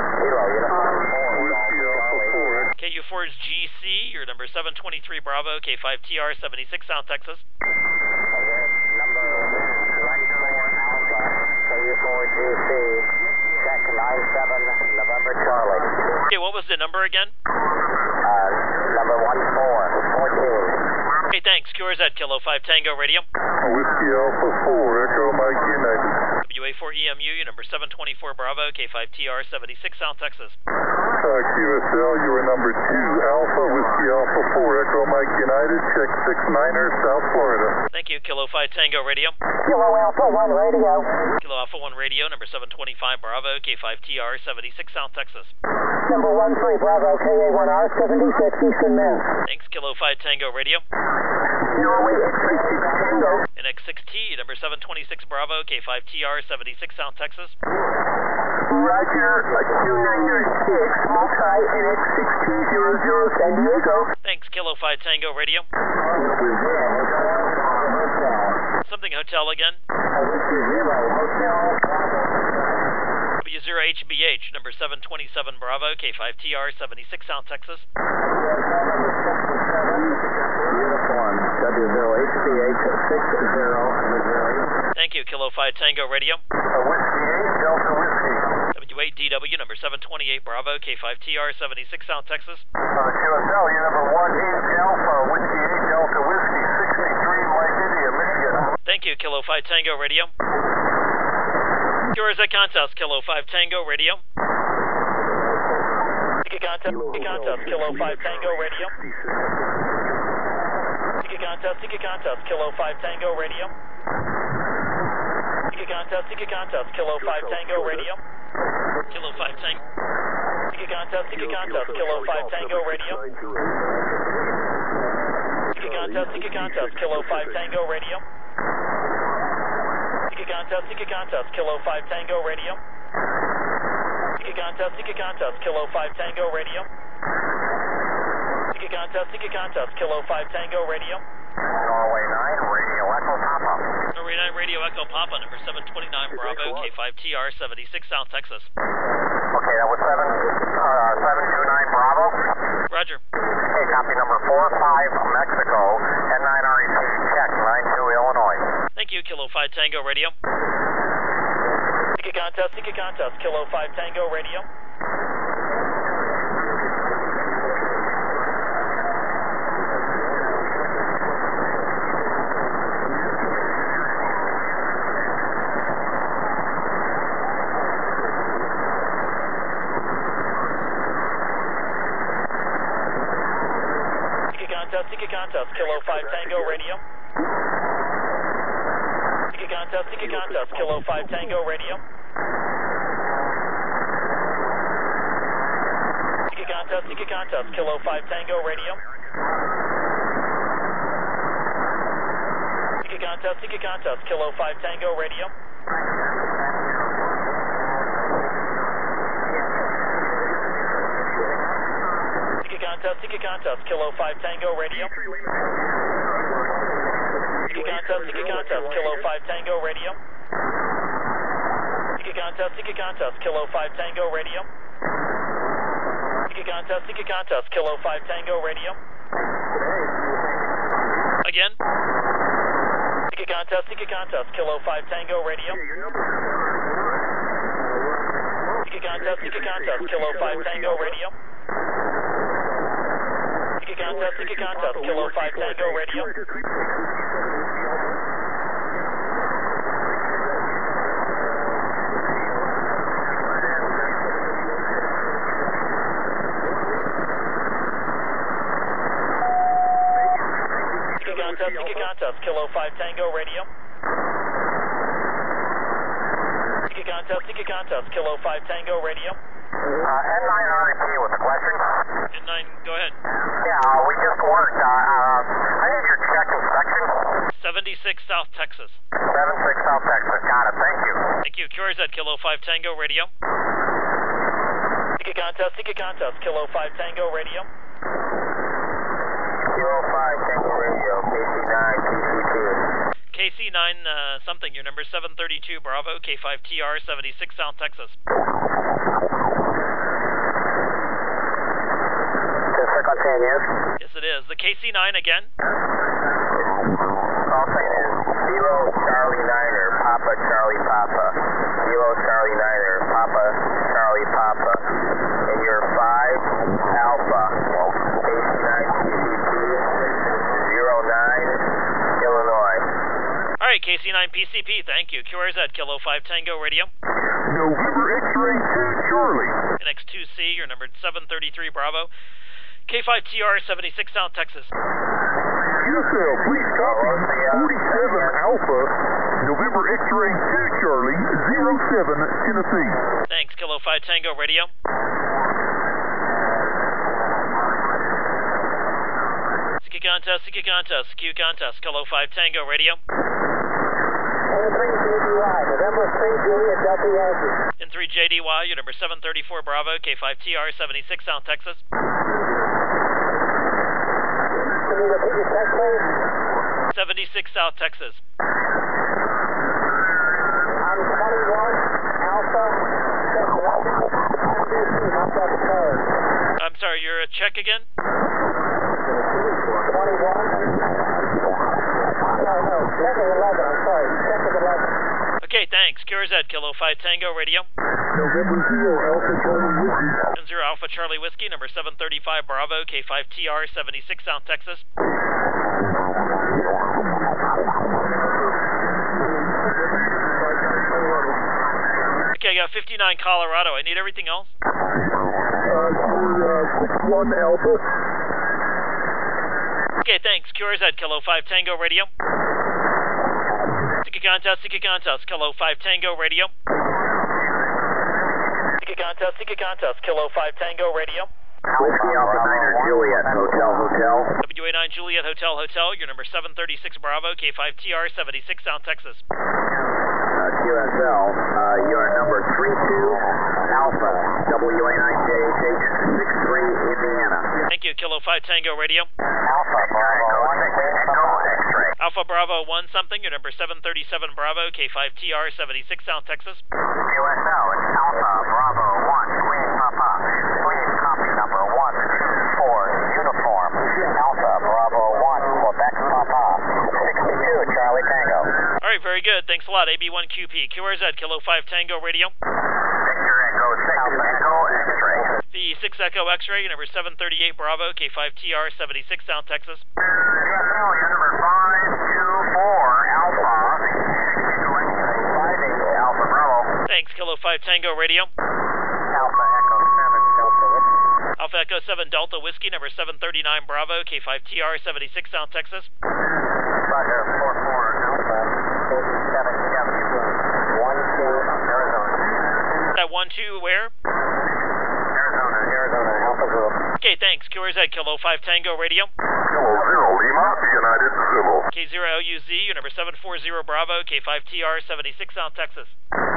K U four is G C, your number seven twenty-three Bravo, K five T R seventy-six, South Texas. Number one four Alpha, K U four G C, check nine seven November Charlie. Okay, what was the number again? Uh, number one four, fourteen. Okay, thanks. Q R Z, Kilo five Tango Radio. Whiskey Alpha four, Echo Mike United. W A four E M U, your number seven twenty-four Bravo, K five T R seventy-six, South Texas. Uh, Q S L, you are number two Alpha, Whiskey Alpha four, Echo Mike United, check six niner, South Florida. Thank you. Kilo five Tango Radio. Kilo Alpha one Radio. Kilo Alpha one Radio, number seven twenty-five Bravo, K five T R seventy-six, South Texas. Number one three Bravo, K A one R seventy-six, Eastern Mass. Thanks. Kilo five Tango Radio. Norway X six Tango. And X six T, number seven twenty-six Bravo, K five T R seventy-six, South Texas. Roger, two niner six, multi N X six T zero zero San Diego. Thanks. Kilo five Tango Radio. Hotel. Something hotel again. Whiskey Zero, Hotel Bravo. W zero H B H, number seven twenty-seven Bravo, K five T R, seventy-six South Texas. Uniform, W zero H B H six zero Missouri. Thank you, Kilo five Tango Radio. Whiskey eight, Delta Whiskey. W eight D W, number seven twenty-eight Bravo, K five T R, seventy-six South Texas. Uh, Q S L, you number one H Alpha, Whiskey eight, Delta Whiskey, sixty-three Lake India, Michigan. Thank you, Kilo five Tango Radio. Q R Z Contest, Kilo five Tango Radio. Ticket Contest, Ticket Contest, Kilo five Tango Radio. Ticket Contest, Ticket Contest, Kilo five Tango Radio. Ticket Contest, Ticket Contest, Kilo five Tango Radio. Kilo five Tango. Ticket Contest, Ticket Contest, Kilo five Tango Radio. Ticket Contest, Ticket Contest, Kilo five Tango Radio. Ticket Contest, Ticket Contest, Kilo five Tango Radio. Ticket Contest, Ticket Contest, Kilo five Tango Radio. Ticket Contest, Ticket Contest, Kilo five Tango Radio. Norway nine, Radio Echo Papa. Norway nine Radio Echo Papa, number seven twenty-nine Bravo, K five T R, seventy-six South Texas. Okay, that was seven, uh, seven two nine Bravo. Roger. Okay, copy number four five Mexico, N nine R E P, check, nine two Illinois. Thank you, Kilo five Tango Radio. Ticket Contest, Ticket Contest, Kilo five Tango Radio. Ticket Contest, Ticket Contest, Kilo five Tango Radio. Ticket Contest, Ticket Contest, Kilo five Tango Radio. Ticket Contest, Ticket Contest, Kilo five Tango Radio. Ticket Contest, Ticket Contest, Kilo five Tango Radio. Ticket Contest, Ticket Contest, Kilo five Tango Radio. Ticket Contest, Ticket Contest, Kilo five Tango Radio. Ticket Contest, Ticket Contest, Kilo five Tango Radio. Ticket Contest, Ticket Contest, Kilo five Tango Radio. Again. Ticket Contest, Ticket Contest, Kilo five Tango Radio. Ticket Contest, Ticket Contest, Kilo five Tango Radio. Ticket Contest, Ticket Contest, Kilo five Tango Radio. Ticket Contest, Ticket Contest, Kilo five Tango Radio. Ticket Contest, Ticket Contest, Kilo five Tango Radio. Uh, N nine R E P with the question. N nine, go ahead. Yeah, we just worked. Uh, uh, I need your check inspection. seventy-six South Texas. seven six South Texas, got it, thank you. Thank you. Q R Z Kilo five Tango Radio. Ticket Contest, Ticket Contest, Kilo five Tango Radio. Kilo five Tango Radio, K C nine, P C T. K C nine uh, something, your number seven thirty-two Bravo, K five T R, seventy-six South Texas. Continuous. Yes, it is. The K C nine again. Call sign is Kilo Charlie Niner, Papa Charlie Papa. Kilo Charlie Niner, Papa Charlie Papa. And you're five Alpha, K C nine P C P, zero nine, Illinois. All right, K C nine P C P, thank you. Q R Z Kilo five Tango Radio. November X-ray two Charlie. N X two C, your number seven thirty-three Bravo, K five T R, seventy-six South Texas. Q S L, please copy forty-seven Alpha, November X-ray two Charlie, zero seven, Tennessee. Thanks, Kilo five Tango Radio. Ski Contest, Ski Contest, Q Contest, Kilo five Tango Radio. November three J D at Delta Yankee. In three J D Y, your number seven thirty-four Bravo, K five T R, seventy-six South Texas. Can you repeat your check, please? seventy-six South Texas. Sierra, check again. Okay, thanks. Q R Z, Kilo five Tango Radio. Zero Alpha Charlie Whiskey, number seven thirty-five Bravo, K five T R seventy-six, South Texas. Okay, I got fifty-nine Colorado. I need everything else. One Alpha. Okay, thanks. Q R Z, Kilo five Tango Radio. Seeker contest, Seeker contest, Kilo five Tango Radio. Seeker contest, Seeker contest, Kilo five Tango Radio. Whiskey Alpha Niner Juliet Hotel Hotel. W A nine Juliet Hotel Hotel, your number seven thirty-six Bravo, K five T R seventy-six, South Texas. Uh, Q S L, uh, you are number three two Alpha, W A nine J H H six three, Indiana. Thank you, Kilo five Tango Radio. Alpha Bravo one, Echo X-ray. Alpha Bravo one something, your number seven thirty-seven Bravo, K five T R seventy-six, South Texas. Q S L, it's Alpha Bravo one, Queen Papa. Please copy number one two four, uniform. Alpha Bravo one, Quebec Papa. sixty-two, Charlie Tango. All right, very good. Thanks a lot. A B one Q P, Q R Z, Kilo five Tango Radio. Victor Echo six, Echo X-ray. The six Echo X-ray, your number seven thirty-eight Bravo, K five T R seventy-six, South Texas. Q S L, your number five two four Alpha. five eight Alpha Bravo. Thanks, Kilo five Tango Radio. Alpha Echo seven Delta Whiskey. Alpha Echo seven Delta Whiskey, number seven thirty-nine Bravo, K five T R seventy-six, South Texas. Roger, four four Alpha eighty-seven W one two Arizona. That one two where? Arizona, Arizona, Alpha Group. Okay, thanks. Q R Z, Kilo five Tango Radio. Kilo Zero Lima, United Zulu. K zero L U Z, your number seven forty Bravo, K five T R seventy-six, South Texas.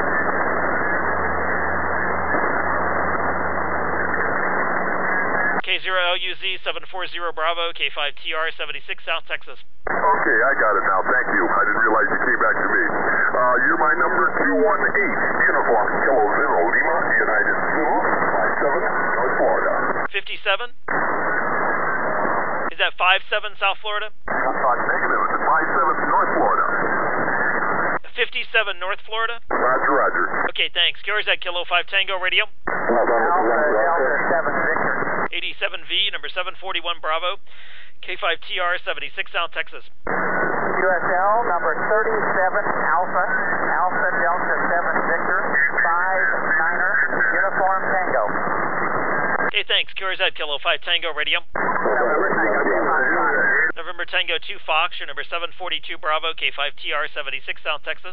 K zero L U Z, seven forty Bravo, K five T R seventy-six, South Texas. Okay, I got it now. Thank you. I didn't realize you came back to me. Uh, you're my number two one eight, uniform, Kilo Zero Lima, United Zulu, five seven, North Florida. fifty-seven? Is that five seven, South Florida? Uh, negative. It's five seven, North Florida. fifty-seven, North Florida? Roger, roger. Okay, thanks. Q R Z, Kilo five Tango Radio. Alpha Delta seven Victor. eighty-seven V, number seven forty-one Bravo, K five T R seventy-six, South Texas. Q S L number thirty-seven Alpha, Alpha Delta seven Victor, five Niner, Uniform Tango. Okay, thanks. Q R Z, Kilo five Tango Radio. November Tango two Fox. November Tango two Fox, your number seven forty-two Bravo, K five T R seventy-six, South Texas.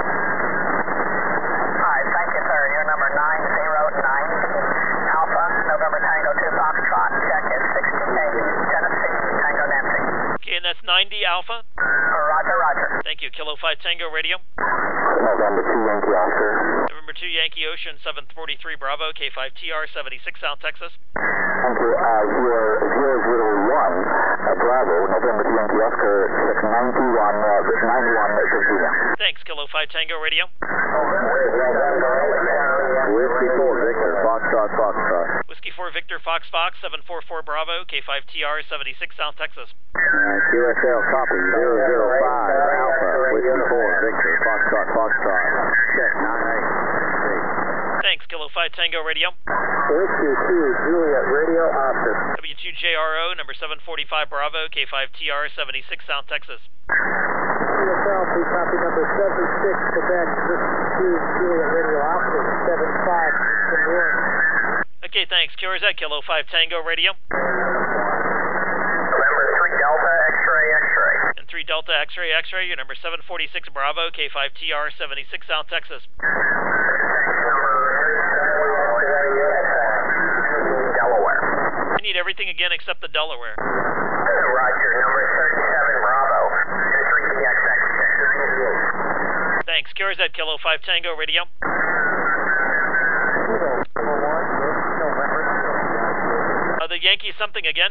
Hi, thank you, sir. Your number nine zero nine Alpha, November Tango two Foxtrot. Check is sixty-eight, Tennessee, Tango Nancy. Okay, and that's ninety Alpha. Roger, roger. Thank you. Kilo five Tango Radio. November two Yankee Oscar. November two Yankee Ocean, seven forty-three Bravo, K five T R seventy-six, South Texas. Thank you. Uh, you're zero zero one uh, Bravo, November two Yankee Oscar, six ninety-one, uh, ninety-one, Virginia. Thanks, Kilo five Tango Radio. Whiskey four Victor, Foxtrot, Foxtrot. Whiskey four Victor, Fox Fox, seven forty-four Bravo, K five T R seventy-six, South Texas. Uh, Q S L copy, zero zero five Alpha, Whiskey four Victor, Foxtrot, Foxtrot. Check, nine eight. Thanks, Kilo five Tango Radio. Whiskey two Juliet Radio, Oscar. W two J R O, number seven forty-five Bravo, K five T R seventy-six, South Texas. Q S L, please copy number seventy-six, Quebec, Whiskey two Juliet Radio, Oscar, seven five, New York. Okay, thanks. Q R Z, Kilo five Tango Radio. November three Delta X-ray X-ray. And three Delta X-ray X-ray, your number seven forty-six Bravo, K five T R seventy-six, South Texas. Delaware. I need everything again except the Delaware. Roger, number thirty-seven Bravo, two three B X X ninety-eight. Thanks. Q R Z, Kilo five Tango Radio. Uh, the Yankee something again?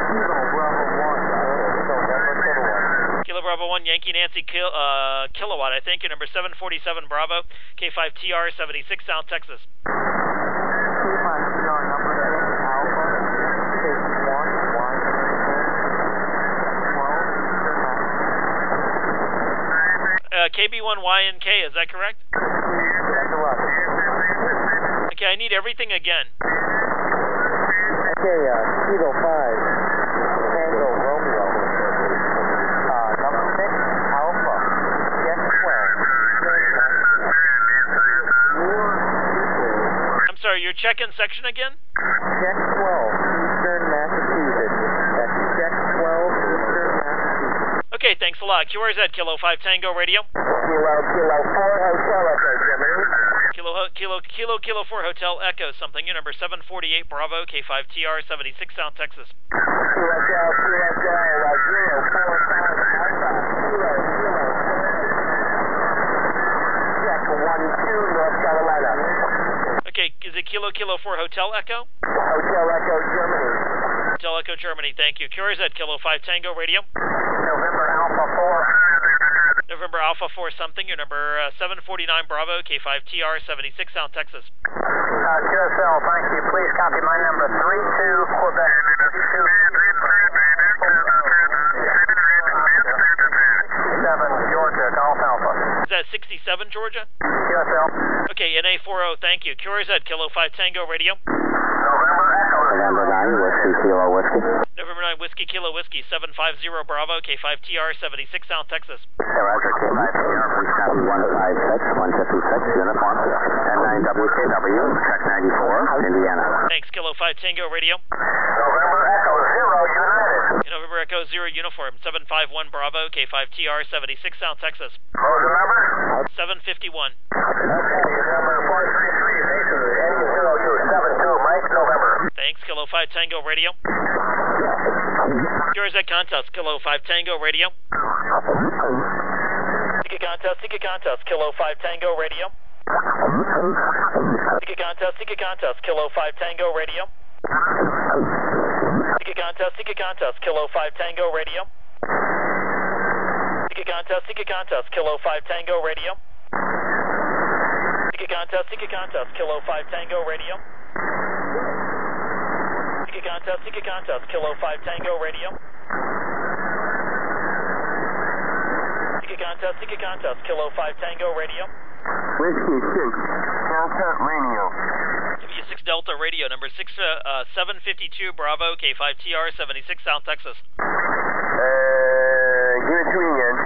Kilo Bravo one, Yankee Nancy kil, uh, Kilowatt, I think. Your number seven forty-seven Bravo, K five T R seventy-six, South Texas. K B one Y N K, is that correct? That's a lot. Okay, I need everything again. Okay, uh, Kilo five, Tango Romeo, uh, number six, Alpha, check twelve. I'm sorry, you're checking section again? Check twelve, Eastern Massachusetts. That's check twelve, Eastern Massachusetts. Okay, thanks a lot. Q R Z, Kilo five Tango Radio. Kilo, Kilo four, Hotel Echo, Germany. Kilo, Kilo, Kilo, Kilo four Hotel Echo something. Your number seven forty-eight Bravo, K five T R seventy-six South Texas. Kilo, Kilo, Kilo, uh, zero, four, five, Alpha, Kilo, Kilo. Check one, two, North Carolina. Okay, is it Kilo, Kilo four Hotel Echo? Hotel Echo, Germany. Hotel Echo Germany, thank you. Q R Z, Kilo five Tango Radio. November Alpha four. November Alpha four something. Your number uh, seven forty-nine Bravo, K five T R seventy-six South Texas. Uh, Q S L, thank you. Please copy my number three two Quebec. seven Georgia, Golf Alpha. Is that sixty-seven Georgia? Q S L. Okay, N A forty, thank you. Q R Z, Kilo five Tango Radio. November Echo. November nine, Whiskey Kilo Whiskey. November nine Whiskey Kilo Whiskey, seven fifty Bravo, K five T R seventy-six South Texas. Hey, Roger, K five T R, please copy one five six, one fifty-six, uniform. ten nine W K W, check ninety-four, Indiana. Thanks, Kilo five Tango Radio. November Echo zero, United. November Echo zero Uniform, seven fifty-one Bravo, K five T R seventy-six South Texas. What was the number? seven fifty-one. Okay, number four three three, basis Eddie zero two seven two, Mike, November. Thanks, Kilo five Tango Radio. Q R Z Contest, Kilo five Tango Radio. Ticket Contest, Ticket Contest, Kilo five Tango Radio. Ticket Contest, Ticket Contest, Kilo five Tango Radio. Ticket Contest, Ticket Contest, Kilo five Tango Radio. Ticket Contest, Ticket Contest, Kilo five Tango Radio. Ticket Contest, Ticket Contest, Kilo five Tango Radio. Ticket Contest, Ticket Contest, Kilo five Tango Radio. Ticket Contest, Ticket Contest, Kilo five Tango Radio. Whiskey six, Delta Radio. W six Delta Radio, number six, uh, uh, seven fifty-two Bravo, K five T R seventy-six South Texas. Uh, give it to me again.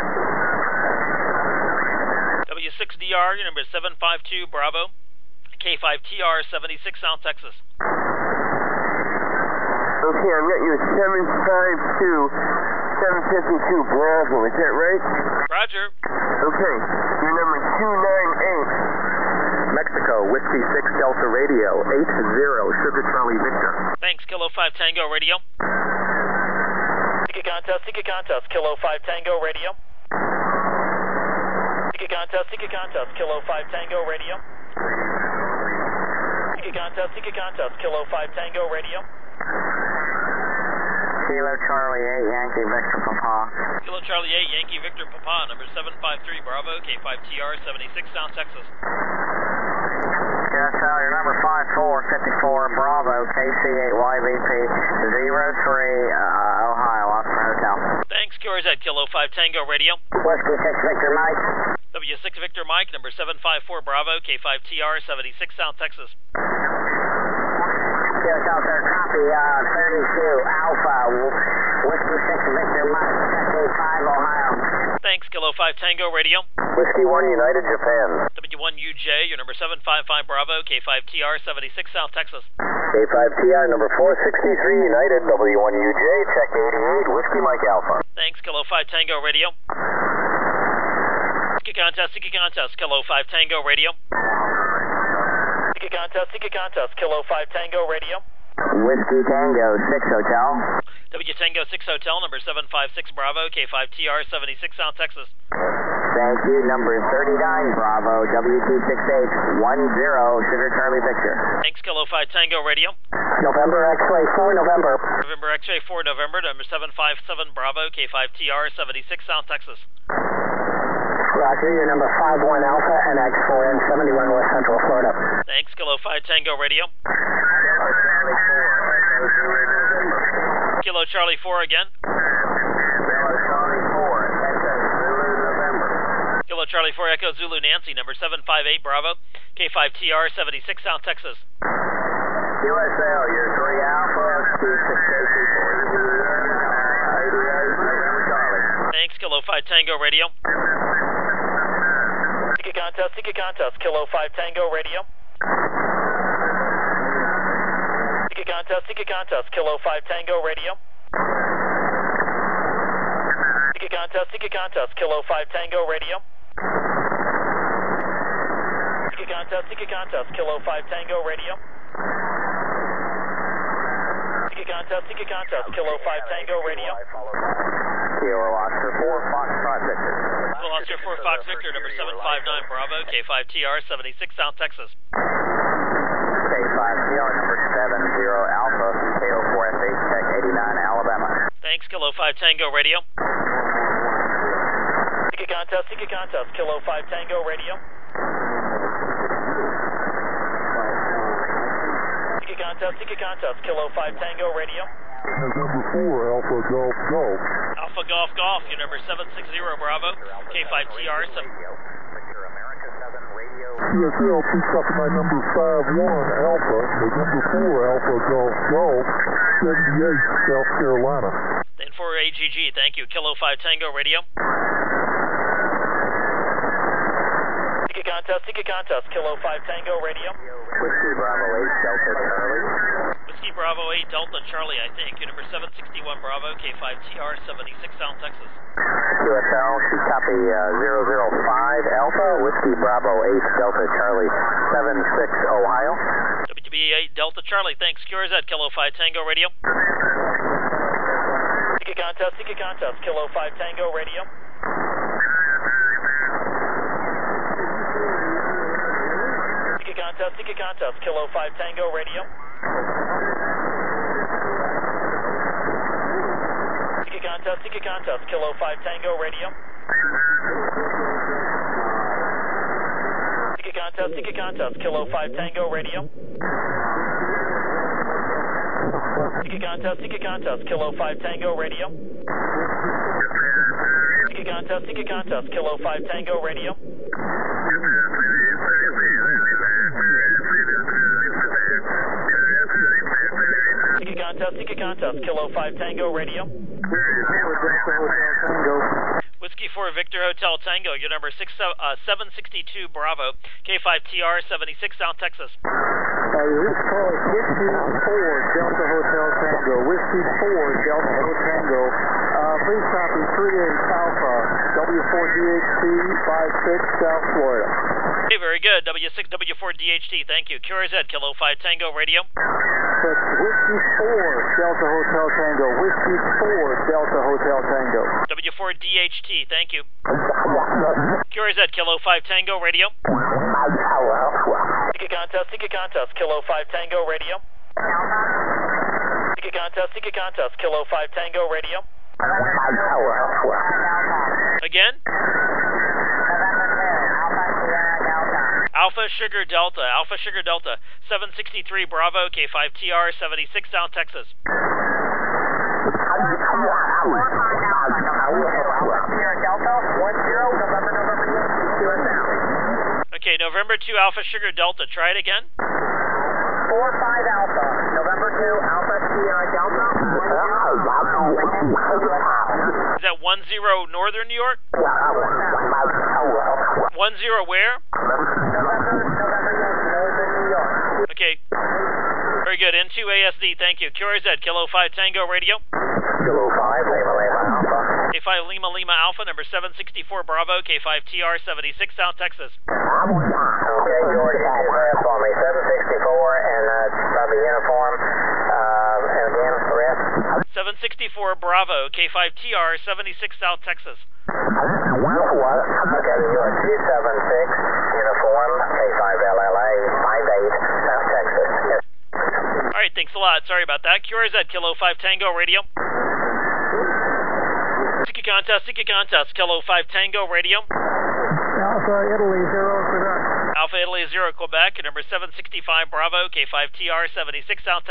W six D R, your number seven fifty-two Bravo, K five T R seventy-six South Texas. Okay, I've got you at seven five two, seven fifty-two Bravo, is that right? Roger. Okay, your number two nine eight. Mexico, Whiskey six Delta Radio, eight zero, Sugar Charlie Victor. Thanks, Kilo five Tango Radio. Ticket Contest, Ticket Contest, Kilo five Tango Radio. Ticket Contest, Ticket Contest, Kilo five Tango Radio. Ticket Contest, Ticket Contest, Kilo five Tango Radio. Kilo Charlie eight, Yankee Victor Papa. Kilo Charlie eight, Yankee Victor Papa, number seven five three Bravo, K five T R seventy-six South Texas. Yes, uh, your number five four fifty-four Bravo, K C eight Y V P, zero three, uh, Ohio, Oscar Hotel. Thanks, Q R Z, Kilo five Tango Radio. Whiskey six Victor Mike. W six Victor Mike, number seven five four Bravo, K five T R seventy-six South Texas. Yes, out there, copy, uh, thirty-two Alpha, Whiskey six Victor Mike, check eight five Ohio. Thanks, Kilo five Tango Radio. Whiskey one United Japan. W one U J, your number seven five five Bravo, K five T R seventy-six South Texas. K five T R number four sixty-three United, W one U J, check eighty-eight, Whiskey Mike Alpha. Thanks, Kilo five Tango Radio. Ticket Contest, Ticket Contest, Kilo five Tango Radio. Ticket Contest, Ticket Contest, Kilo five Tango Radio. Whiskey Tango six Hotel. W Tango six Hotel, number seven five six Bravo, K five T R seventy-six South Texas. Thank you, number thirty-nine Bravo, W two six eight one zero, Sugar Charlie Victor. Thanks, Kilo five Tango Radio. November X-ray four November. November X-ray four November, number seven five seven Bravo, K five T R seventy-six South Texas. Roger, your number five one Alpha and X four N seventy-one West Central Florida. Thanks, Kilo five Tango Radio. Kilo Charlie four again. Kilo Charlie four, Texas, Zulu November. Kilo Charlie four Echo Zulu Nancy, number seven five eight Bravo, K five T R seventy-six South Texas. Q S L, you're three Alpha, speed six eighty-four, eighty-eight, November Charlie. Thanks, Kilo five Tango Radio. Ticket contest, ticket contest, Kilo five Tango Radio. Ticket contest, ticket contest, Kilo five Tango Radio. Ticket contest, ticket contest, Kilo five Tango Radio. Ticket contest, ticket contest, Kilo five Tango Radio. Ticket contest, ticket contest, Kilo five Tango Radio. Kilo Oscar four, Foxtrot Victor. Kilo Oscar four, Fox Victor, number seven five nine Bravo, K five T R seventy-six South Texas. K five T R number seven zero Alpha, K O four S eight, Tech eighty-nine, Alabama. Thanks, Kilo five Tango Radio. Ticket contest, ticket contest, Kilo five Tango Radio. Ticket contest, ticket contest, Kilo five Tango Radio. November four, Alpha Golf Golf. Alpha Golf Golf, your number seven six zero Bravo, K five T R seven. Q S L, please copy my number five one Alpha, November four Alpha Golf Golf, seventy-eight South Carolina. Then for A G G, thank you, Kilo five Tango Radio. Ticket contest, ticket contest, Kilo five Tango Radio. Whiskey Bravo eight, Delta Charlie. Whiskey Bravo eight, Delta Charlie, I think, your number seven sixty-one Bravo, K five T R seventy-six South Texas. Q S L, please copy uh, zero zero five Alpha, Whiskey Bravo eight, Delta Charlie, seven six Ohio. W B eight, Delta Charlie, thanks, Q R Z, Kilo five Tango Radio. Ticket contest, ticket contest, Kilo five Tango Radio. Ticket contest, ticket contest, Kilo five Tango Radio. Ticket contest, ticket contest, Kilo five Tango Radio. Ticket contest, ticket contest, Kilo five Tango Radio. Ticket contest, ticket contest, Kilo five Tango Radio. Ticket contest, ticket contest, Kilo five Tango Radio. Ticket contest, ticket contest, Kilo five Tango Radio. Whiskey four Victor Hotel Tango, your number six, uh, seven sixty-two Bravo, K five T R seventy-six South Texas. Uh, this call is Whiskey four Delta Hotel Tango. Whiskey four Delta Hotel Tango. Uh, please copy three eight Alpha, W four D H T five six South Florida. Okay, very good. W six W four D H T, thank you. Q R Z, Kilo five Tango Radio. That's Whiskey four Delta Hotel Tango. Whiskey four Delta Hotel Tango. W four D H T, thank you. Q R Z, Kilo five Tango Radio. Ticket contest, ticket contest, Kilo five Tango Radio. Ticket contest, ticket contest, Kilo five Tango Radio. Again? Alpha Sugar Delta, Alpha Sugar Delta, seven sixty-three Bravo, K five T R seventy-six South Texas. Okay, November two Alpha Sugar Delta, try it again. four five Alpha, November two Alpha Sierra Delta. Is that one zero Northern New York? one zero where? Okay. Very good. N two A S D, thank you. Q R Z, Kilo five Tango Radio. Kilo five, Lima Lima Alpha. K five Lima Lima Alpha, number seven sixty-four Bravo, K five T R seventy-six South Texas. Okay, George, can you verify for me? seven sixty-four, and that's probably uniform. Um, and again, the rest. seven sixty-four Bravo, K five T R seventy-six South Texas. Okay, you're two seven six, uniform, K five L L A, five eight, South Texas. Yes. All right, thanks a lot. Sorry about that. Q R Z, Kilo five Tango Radio. Ticket contest, ticket contest, Kilo five Tango Radio. Alpha Italy zero Quebec. Alpha Italy zero Quebec, number seven sixty-five Bravo, K five T R seventy-six South